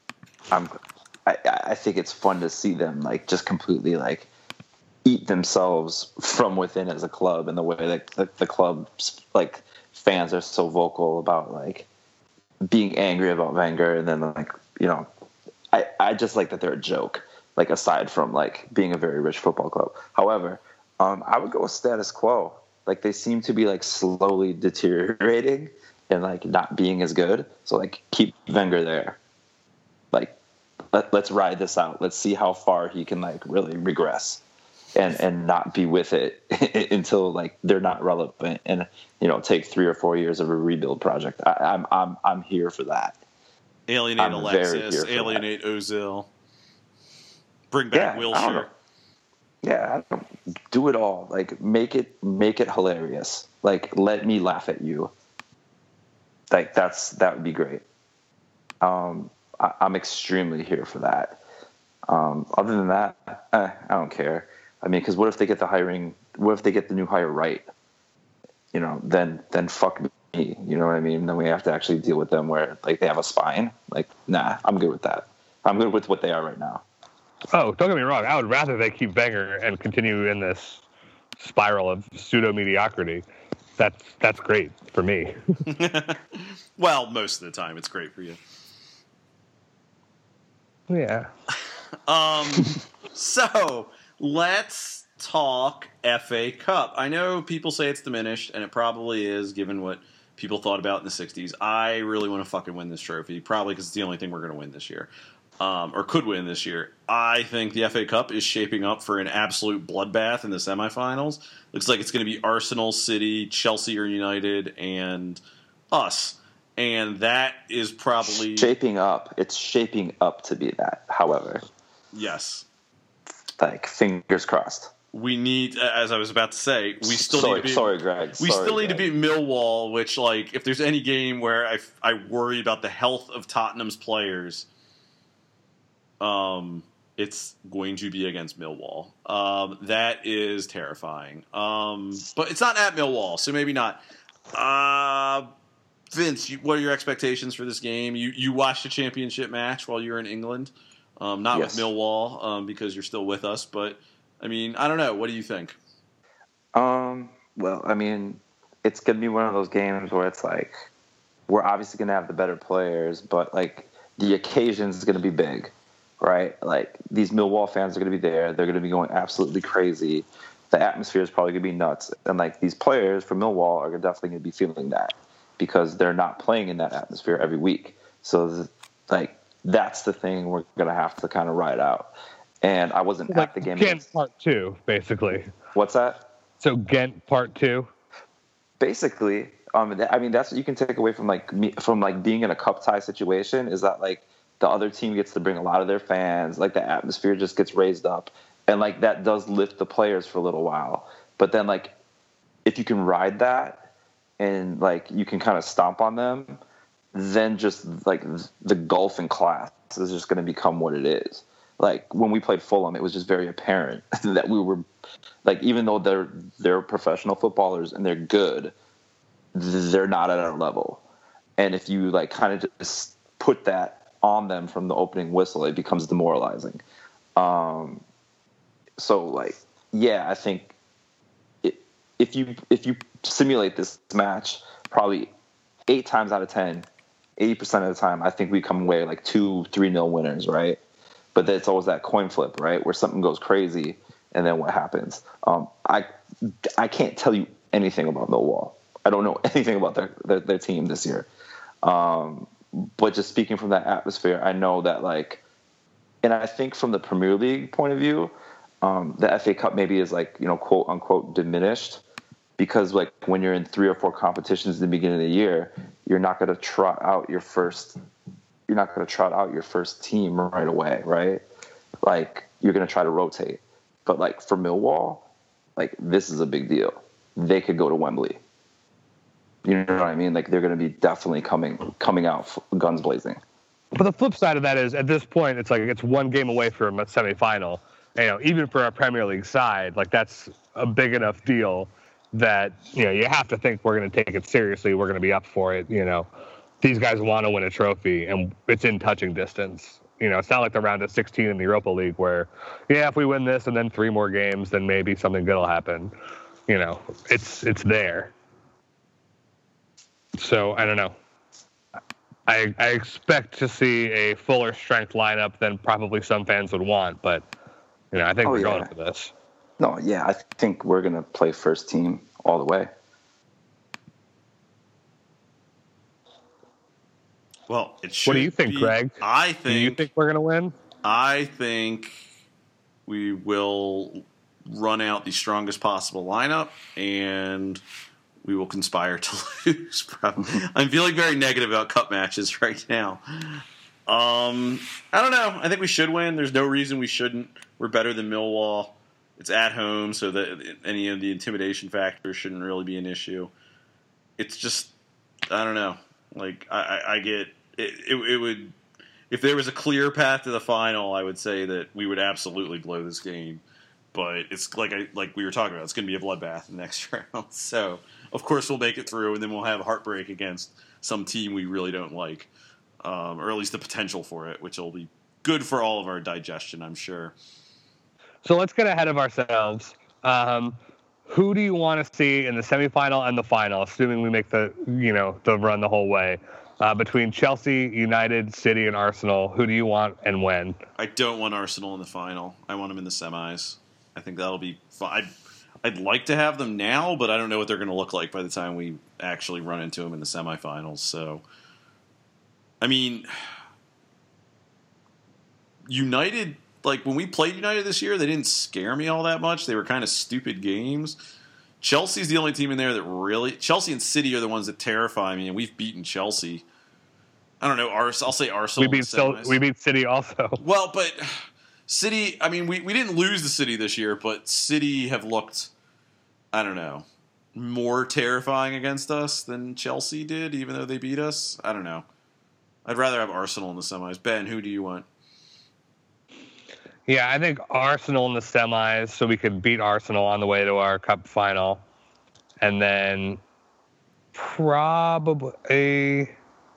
I think it's fun to see them like just completely like eat themselves from within as a club, and the way that the club's like fans are so vocal about like being angry about Wenger, and then like, you know, I just like that they're a joke, like aside from like being a very rich football club. However, I would go with status quo. Like they seem to be like slowly deteriorating and like not being as good. So like keep Wenger there. Like let's ride this out. Let's see how far he can like really regress and not be with it until like they're not relevant, and you know, take 3 or 4 years of a rebuild project. I'm here for that. Alienate Alexis, alienate Ozil, bring back Wilshere. Yeah, I don't do it all. Like make it hilarious. Like let me laugh at you. Like that would be great. I'm extremely here for that. Other than that, I don't care. I mean, because what if they get the new hire right? You know, then fuck me. You know what I mean? Then we have to actually deal with them where like they have a spine. Like, nah, I'm good with that. I'm good with what they are right now. Oh, don't get me wrong. I would rather they keep Wenger and continue in this spiral of pseudo mediocrity. That's great for me. Well, most of the time, it's great for you. Yeah. So let's talk FA Cup. I know people say it's diminished, and it probably is, given what people thought about in the 60s. I really want to fucking win this trophy, probably because it's the only thing we're going to win this year. Or could win this year. I think the FA Cup is shaping up for an absolute bloodbath in the semifinals. Looks like it's going to be Arsenal, City, Chelsea or United, and us. And that is probably shaping up. It's shaping up to be that. However, yes, like fingers crossed. We need, as I was about to say, we still need to beat. Sorry, Greg. We still need to beat Millwall. Which, like, if there's any game where I worry about the health of Tottenham's players, it's going to be against Millwall. That is terrifying. But it's not at Millwall, so maybe not. Vince, what are your expectations for this game? You watched a championship match while you were in England, not yes. with Millwall, because you're still with us. But I mean, I don't know. What do you think? Well, I mean, it's gonna be one of those games where it's like we're obviously gonna have the better players, but like the occasion is gonna be big. Right? Like, these Millwall fans are going to be there. They're going to be going absolutely crazy. The atmosphere is probably going to be nuts. And, like, these players from Millwall are definitely going to be feeling that because they're not playing in that atmosphere every week. So, like, that's the thing we're going to have to kind of ride out. And I wasn't at the game. Ghent Part 2, basically. What's that? So, Ghent Part 2? Basically. I mean, that's what you can take away from, like, being in a cup tie situation is that, like, the other team gets to bring a lot of their fans. Like, the atmosphere just gets raised up. And, like, that does lift the players for a little while. But then, like, if you can ride that and, like, you can kind of stomp on them, then just, like, the gulf in class is just going to become what it is. Like, when we played Fulham, it was just very apparent that we were, like, even though they're professional footballers and they're good, they're not at our level. And if you, like, kind of just put that on them from the opening whistle, it becomes demoralizing. So, like, yeah, I think if you simulate this match, probably 8 times out of 10, 80% of the time, I think we come away like 2-3-0 winners, right? But then it's always that coin flip, right, where something goes crazy, and then what happens? I can't tell you anything about Millwall. I don't know anything about their team this year. But just speaking from that atmosphere, I know that, like, and I think from the Premier League point of view, the FA Cup maybe is, like, you know, quote unquote diminished because, like, when you're in 3 or 4 competitions at the beginning of the year, you're not going to trot out your first team right away, right? like you're going to try to rotate. But like for Millwall, like this is a big deal. They could go to Wembley. You know what I mean? Like they're going to be definitely coming out guns blazing. But the flip side of that is, at this point, it's like it's one game away from a semifinal. You know, even for a Premier League side, like that's a big enough deal that, you know, you have to think we're going to take it seriously. We're going to be up for it. You know, these guys want to win a trophy, and it's in touching distance. You know, it's not like the round of 16 in the Europa League where, yeah, if we win this and then 3 more games, then maybe something good will happen. You know, it's there. So I don't know. I expect to see a fuller strength lineup than probably some fans would want, but you know, I think we're going for this. No, yeah, I think we're gonna play first team all the way. Well, it should. What do you think, be, Greg? Do you think we're gonna win? I think we will run out the strongest possible lineup, and we will conspire to lose. I'm feeling very negative about cup matches right now. I don't know. I think we should win. There's no reason we shouldn't. We're better than Millwall. It's at home, so that any of the intimidation factors shouldn't really be an issue. It's just, I don't know. Like, I get it would, if there was a clear path to the final, I would say that we would absolutely blow this game. But it's like we were talking about, it's going to be a bloodbath in the next round. So, of course, we'll make it through, and then we'll have a heartbreak against some team we really don't like, or at least the potential for it, which will be good for all of our digestion, I'm sure. So let's get ahead of ourselves. Who do you want to see in the semifinal and the final, assuming we make the run the whole way? Between Chelsea, United, City, and Arsenal, who do you want and when? I don't want Arsenal in the final. I want them in the semis. I think that'll be fun. I'd like to have them now, but I don't know what they're going to look like by the time we actually run into them in the semifinals. So, I mean, United, like when we played United this year, they didn't scare me all that much. They were kind of stupid games. Chelsea's the only team in there that really... Chelsea and City are the ones that terrify me, and we've beaten Chelsea. I don't know. I'll say Arsenal. We beat City also. Well, but City... I mean, we didn't lose the City this year, but City have looked, I don't know, more terrifying against us than Chelsea did, even though they beat us. I don't know. I'd rather have Arsenal in the semis. Ben, who do you want? Yeah, I think Arsenal in the semis, so we could beat Arsenal on the way to our cup final. And then probably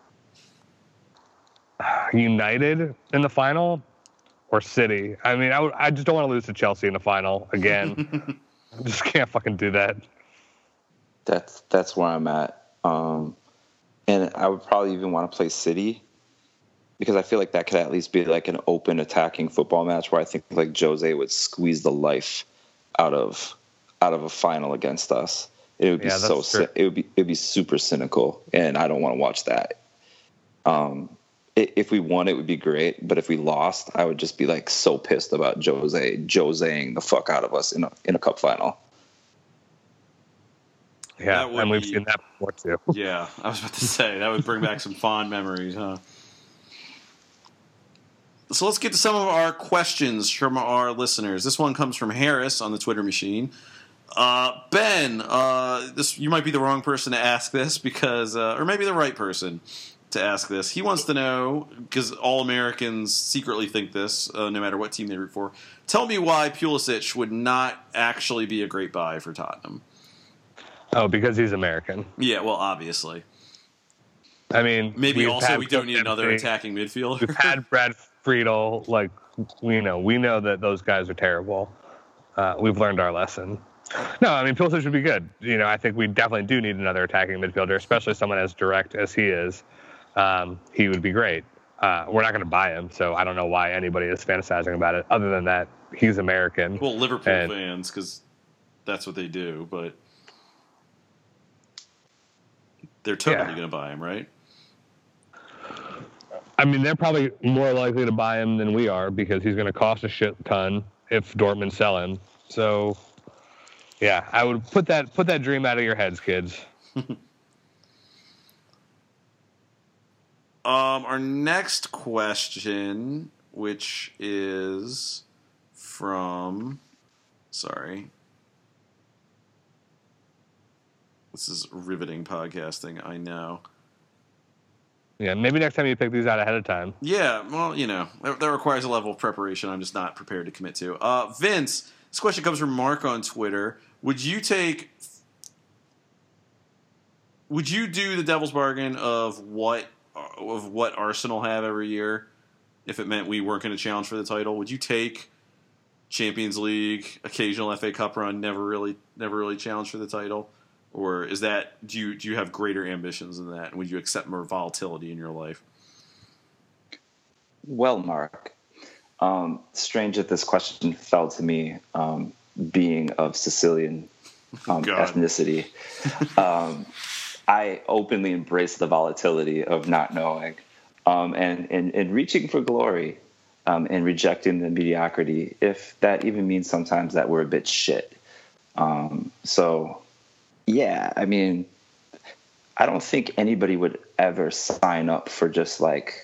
United in the final or City. I mean, I just don't want to lose to Chelsea in the final again. I just can't fucking do that. That's where I'm at. And I would probably even want to play City, because I feel like that could at least be like an open attacking football match where I think like Jose would squeeze the life out of a final against us. It would be it would be super cynical, and I don't want to watch that. If we won, it would be great, but if we lost, I would just be like so pissed about Joseing the fuck out of us in a cup final. Yeah, and we've seen that before too. Yeah, I was about to say that would bring back some fond memories, huh? So let's get to some of our questions from our listeners. This one comes from Harris on the Twitter machine. Ben, you might be the wrong person to ask this because, or maybe the right person to ask this. He wants to know, because all Americans secretly think this, no matter what team they root for. Tell me why Pulisic would not actually be a great buy for Tottenham. Oh, because he's American. Yeah, well, obviously. I mean, maybe also we don't need another attacking midfielder. We've had Brad Friedel. Like, we know that those guys are terrible. We've learned our lesson. No, I mean, Pulisic would be good. You know, I think we definitely do need another attacking midfielder, especially someone as direct as he is. He would be great. We're not going to buy him, so I don't know why anybody is fantasizing about it. Other than that, he's American. Well, Liverpool fans, because that's what they do, but they're totally going to buy him, right? I mean, they're probably more likely to buy him than we are because he's going to cost a shit ton if Dortmund sell him. So, yeah, I would put that dream out of your heads, kids. Our next question which is from... Sorry. This is riveting podcasting, I know. Yeah, maybe next time you pick these out ahead of time. Yeah, well, that requires a level of preparation I'm just not prepared to commit to. Vince, this question comes from Mark on Twitter. Would you do the devil's bargain of what Arsenal have every year if it meant we weren't going to challenge for the title? Would you take Champions League, occasional FA Cup run, never really challenge for the title? Or is that do you have greater ambitions than that? And would you accept more volatility in your life? Well, Mark, strange that this question fell to me, being of Sicilian ethnicity. I openly embrace the volatility of not knowing, and reaching for glory, and rejecting the mediocrity, if that even means sometimes that we're a bit shit. So. Yeah, I mean, I don't think anybody would ever sign up for just like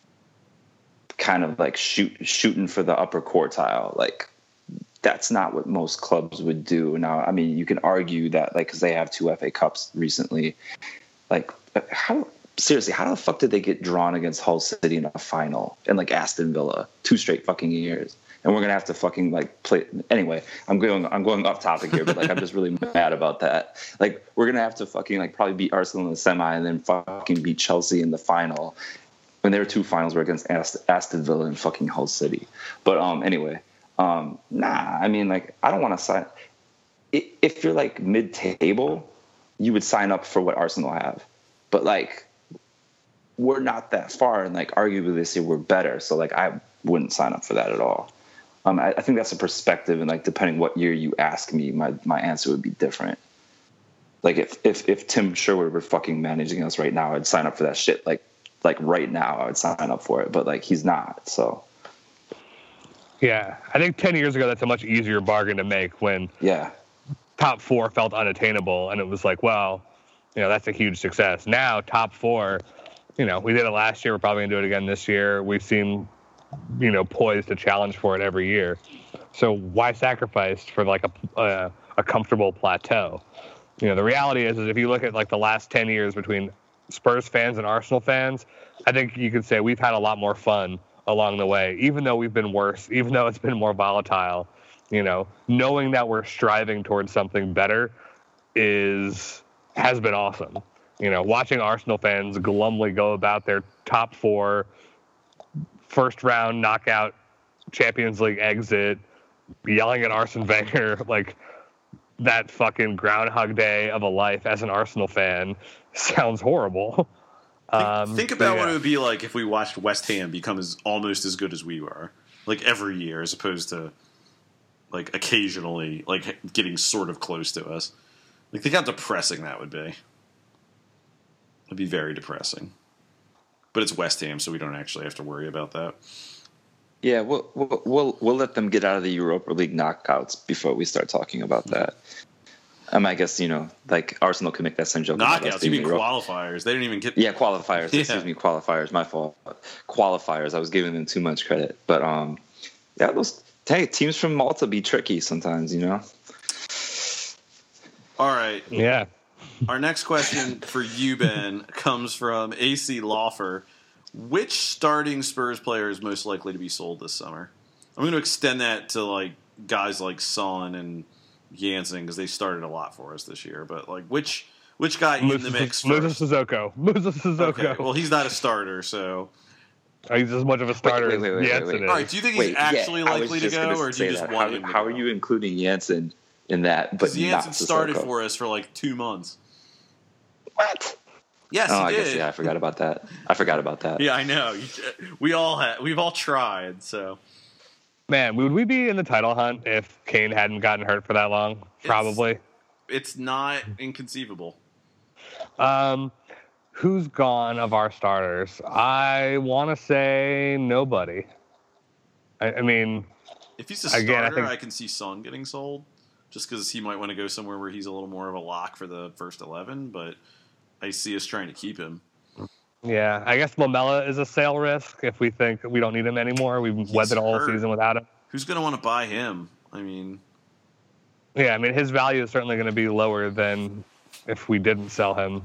kind of like shooting for the upper quartile. Like, that's not what most clubs would do. Now, I mean, you can argue that like because they have 2 FA Cups recently. Like, how the fuck did they get drawn against Hull City in a final and like Aston Villa 2 straight fucking years? And we're gonna have to fucking like play. Anyway, I'm going off topic here, but like I'm just really mad about that. Like, we're gonna have to fucking like probably beat Arsenal in the semi and then fucking beat Chelsea in the final. When there were 2 finals were against Aston Villa and fucking Hull City. But anyway, nah. I mean, like, I don't want to sign. If you're like mid-table, you would sign up for what Arsenal have. But like, we're not that far, and like arguably this year we're better. So like, I wouldn't sign up for that at all. I think that's a perspective, and like depending what year you ask me, my answer would be different. Like if Tim Sherwood were fucking managing us right now, I'd sign up for that shit. Like right now, I would sign up for it. But like, he's not. So yeah, I think 10 years ago that's a much easier bargain to make when top 4 felt unattainable, and it was like, well, that's a huge success. Now top 4, we did it last year. We're probably gonna do it again this year. We've seen. Poised to challenge for it every year. So why sacrifice for like a comfortable plateau? The reality is if you look at like the last 10 years between Spurs fans and Arsenal fans, I think you could say we've had a lot more fun along the way, even though we've been worse, even though it's been more volatile. Knowing that we're striving towards something better has been awesome. Watching Arsenal fans glumly go about their top 4 first round knockout Champions League exit, yelling at Arsene Wenger like that fucking Groundhog Day of a life as an Arsenal fan sounds horrible. Think about what it would be like if we watched West Ham become almost as good as we were, like every year, as opposed to like occasionally like getting sort of close to us. Like, think how depressing that would be. It'd be very depressing. But it's West Ham, so we don't actually have to worry about that. Yeah, we'll let them get out of the Europa League knockouts before we start talking about that. I guess like Arsenal can make that same joke. Knockouts? You mean qualifiers? They didn't even get. Yeah, qualifiers. Yeah. Excuse me, qualifiers. My fault. Qualifiers. I was giving them too much credit, but those teams from Malta be tricky sometimes. All right. Yeah. Our next question for you, Ben, comes from AC Lawfer. Which starting Spurs player is most likely to be sold this summer? I'm going to extend that to like guys like Son and Jansen because they started a lot for us this year. But like, which guy in the mix? Musa Sissoko. Okay, well, he's not a starter, so he's as much of a starter as Jansen is. All right, do you think he's actually likely to go, or do you just want him to go? How are you including Jansen in that? But Jansen started for us for like 2 months. What? Yes, I did. guess, I forgot about that. Yeah, I know. We've all tried. So, man, would we be in the title hunt if Kane hadn't gotten hurt for that long? Probably. It's not inconceivable. Who's gone of our starters? I want to say nobody. I mean, if he's a starter, I can see Son getting sold, just because he might want to go somewhere where he's a little more of a lock for the first 11. But I see us trying to keep him. Yeah, I guess Lamela is a sale risk if we think we don't need him anymore. We've weathered a whole hurt. season without him. Who's going to want to buy him? I mean, yeah, I mean his value is certainly going to be lower than if we didn't sell him.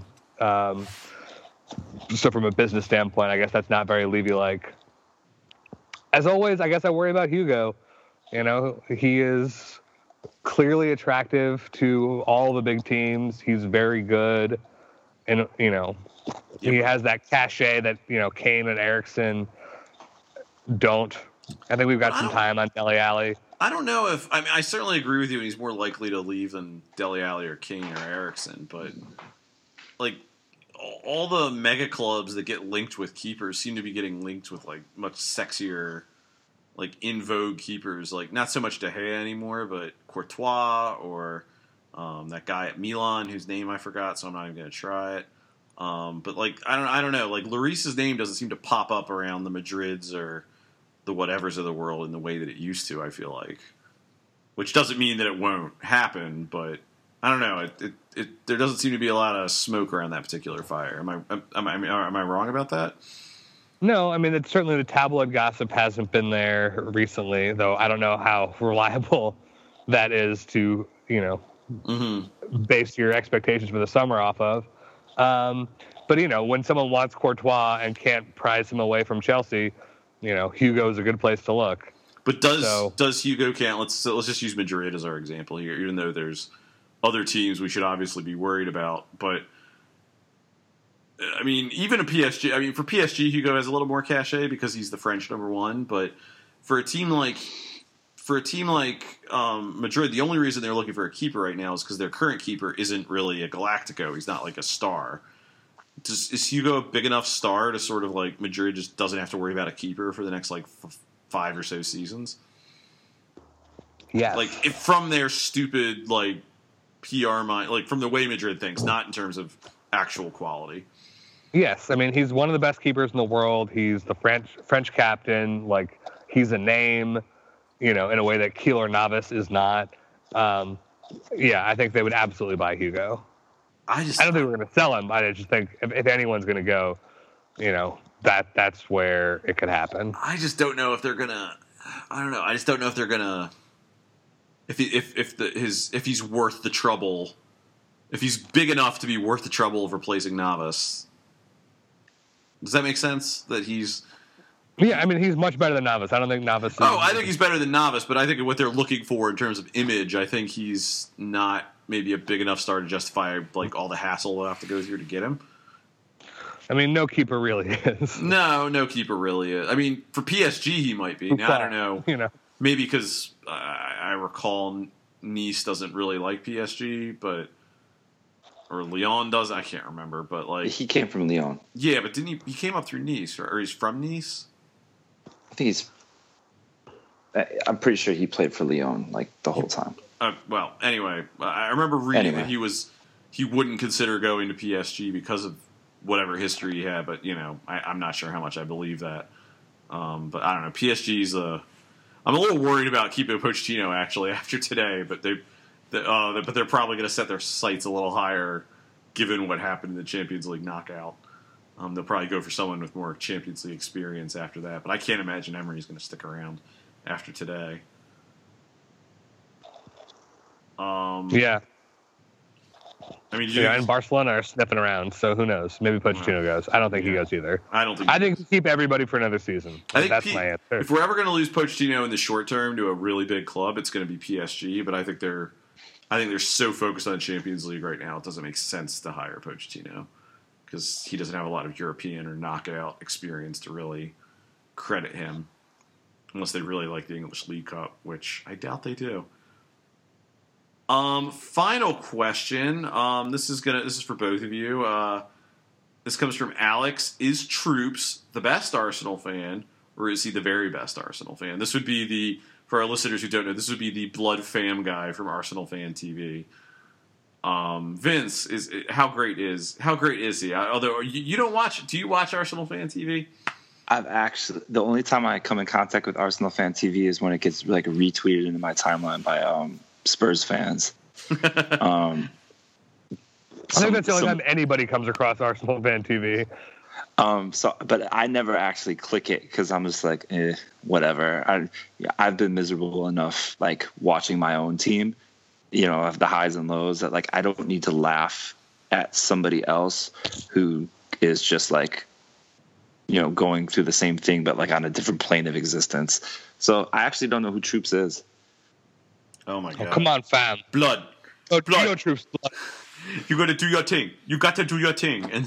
So from a business standpoint, I guess that's not very Levy-like. As always, I guess I worry about Hugo. You know, he is clearly attractive to all the big teams. He's very good, and you know, he has that cachet that Kane and Eriksson don't. I think we've got some time on Dele Alli. I don't know if I certainly agree with you, and he's more likely to leave than Dele Alli or Kane or Eriksson. But like all the mega clubs that get linked with keepers seem to be getting linked with like much sexier, like in vogue keepers. Like not so much De Gea anymore, but Courtois or that guy at Milan whose name I forgot, so I'm not even going to try it. But like I don't know. Like Lloris's name doesn't seem to pop up around the Madrids or the whatevers of the world in the way that it used to. I feel like, which doesn't mean that it won't happen, but I don't know. There doesn't seem to be a lot of smoke around that particular fire. Am I wrong about that? No, I mean it's certainly the tabloid gossip hasn't been there recently, though. I don't know how reliable that is to base your expectations for the summer off of. But when someone wants Courtois and can't prize him away from Chelsea, Hugo's a good place to look. But does Hugo count? Let's just use Madrid as our example here, even though there's other teams we should obviously be worried about. But I mean, even a PSG. I mean, for PSG, Hugo has a little more cachet because he's the French number one. But for a team like Madrid, the only reason they're looking for a keeper right now is because their current keeper isn't really a Galactico. He's not like a star. Is Hugo a big enough star to sort of like Madrid just doesn't have to worry about a keeper for the next like 5 or so seasons? Yeah. Like if from their stupid like PR mind, like from the way Madrid thinks, not in terms of actual quality. Yes, I mean he's one of the best keepers in the world. He's the French captain. Like he's a name, in a way that Keylor Navas is not. Yeah, I think they would absolutely buy Hugo. I don't think we're going to sell him. I just think if anyone's going to go, that's where it could happen. I just don't know if they're gonna. I don't know. I just don't know if they're gonna. If he's worth the trouble, if he's big enough to be worth the trouble of replacing Navas. Does that make sense? That he's. Yeah, I mean he's much better than Navas. I don't think Navas. I think he's better than Navas, but I think what they're looking for in terms of image, I think he's not maybe a big enough star to justify like all the hassle we'll have to go through to get him. I mean, no keeper really is. No keeper really is. I mean, for PSG he might be. Now, I don't know. Maybe because I recall Nice doesn't really like PSG, or Lyon does. I can't remember, but like he came from Lyon. Yeah, but didn't he came up through Nice, or he's from Nice? I think I'm pretty sure he played for Lyon like the whole time. Well, anyway, I remember reading that he wouldn't consider going to PSG because of whatever history he had, but I'm not sure how much I believe that. But I don't know. PSG's I'm a little worried about keeping Pochettino actually after today, but they're probably going to set their sights a little higher given what happened in the Champions League knockout. They'll probably go for someone with more Champions League experience after that, but I can't imagine Emery's going to stick around after today. Yeah. I mean, and Barcelona are sniffing around, so who knows? Maybe Pochettino goes. I don't think he goes either. I think keep everybody for another season. That's my answer. If we're ever going to lose Pochettino in the short term to a really big club, it's going to be PSG. But I think they're so focused on the Champions League right now, it doesn't make sense to hire Pochettino because he doesn't have a lot of European or knockout experience to really credit him, unless they really like the English League Cup, which I doubt they do. Final question. This is for both of you. This comes from Alex. Is Troops the best Arsenal fan, or is he the very best Arsenal fan? This would be for our listeners who don't know, this would be the Blood Fam guy from Arsenal Fan TV. Vince, how great is he? Although you don't watch, do you watch Arsenal Fan TV? The only time I come in contact with Arsenal Fan TV is when it gets like retweeted into my timeline by Spurs fans. I think that's the only time anybody comes across Arsenal Fan TV. But I never actually click it because I'm just like, whatever. I've been miserable enough, like watching my own team, of the highs and lows, that like I don't need to laugh at somebody else who is just like, going through the same thing, but like on a different plane of existence. So I actually don't know who Troops is. Oh my God! Come on, fam. Blood. Blood. Troops. Blood. You got to do your thing. You got to do your thing. And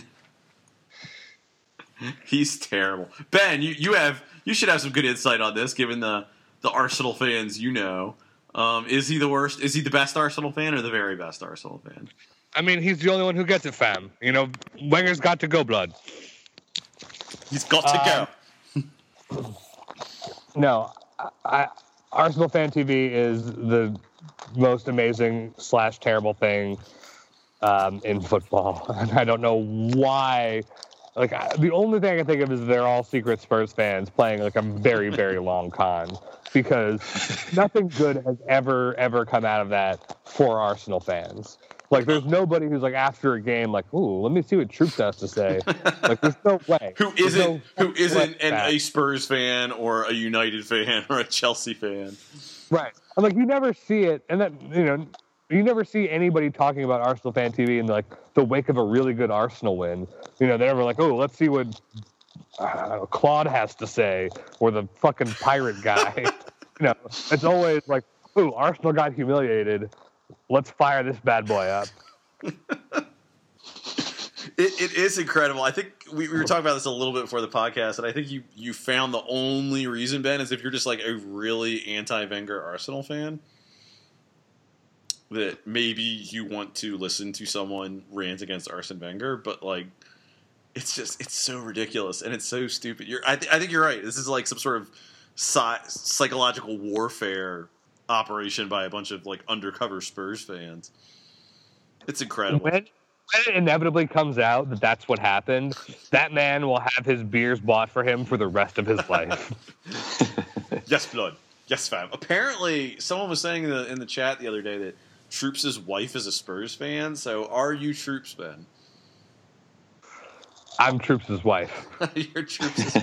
he's terrible. Ben, you should have some good insight on this, given the Arsenal fans Is he the worst? Is he the best Arsenal fan or the very best Arsenal fan? I mean, he's the only one who gets it, fam. Wenger's got to go, blood. He's got to go. No, Arsenal Fan TV is the most amazing / terrible thing in football. And I don't know why. Like, the only thing I can think of is they're all secret Spurs fans playing like a very, very long con, because nothing good has ever come out of that for Arsenal fans. Like, there's nobody who's like after a game like, ooh, let me see what Troops has to say. Like, there's no way. Who isn't a Spurs fan or a United fan or a Chelsea fan? Right. I'm like, you never see it, and that you never see anybody talking about Arsenal Fan TV in like the wake of a really good Arsenal win. They're never like, oh, let's see what Claude has to say, or the fucking pirate guy. It's always like, oh, Arsenal got humiliated. Let's fire this bad boy up. It is incredible. I think we were talking about this a little bit before the podcast, and I think you found the only reason, Ben, is if you're just like a really anti-Wenger Arsenal fan, that maybe you want to listen to someone rant against Arsene Wenger, but like it's so ridiculous and it's so stupid. I think you're right. This is like some sort of psychological warfare operation by a bunch of like undercover Spurs fans. It's incredible. When it inevitably comes out that that's what happened, that man will have his beers bought for him for the rest of his life. Yes, blood. Yes, fam. Apparently, someone was saying in the chat the other day that Troops' wife is a Spurs fan. So, are you Troops, Ben? I'm Troops' wife. You're Troops'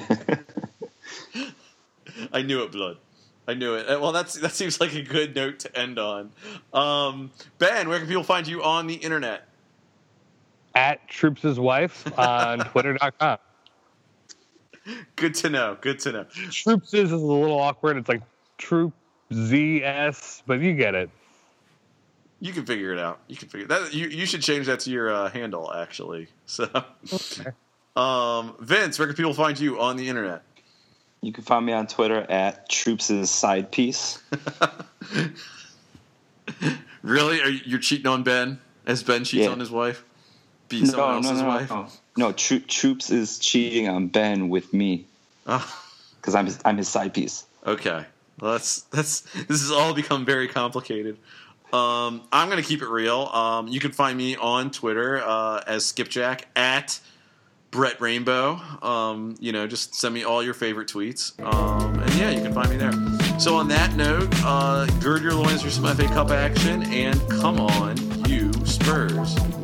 I knew it, blood. I knew it. Well, that seems like a good note to end on. Ben, where can people find you on the internet? At Troops' wife on Twitter.com. Good to know. Troops is a little awkward. It's like Troop ZS, but you get it. You can figure it out. You should change that to your handle, actually. So, okay. Vince, where can people find you on the internet? You can find me on Twitter at Troops' Side Piece. Really? You're cheating on Ben as Ben cheats on his wife? Be someone else's wife? No, Troops is cheating on Ben with me. Because I'm his side piece. Okay. Well, this has all become very complicated. I'm going to keep it real. You can find me on Twitter as Skipjack, at Brett Rainbow. Just send me all your favorite tweets. And yeah, you can find me there. So on that note, gird your loins for some FA Cup action, and come on, you Spurs.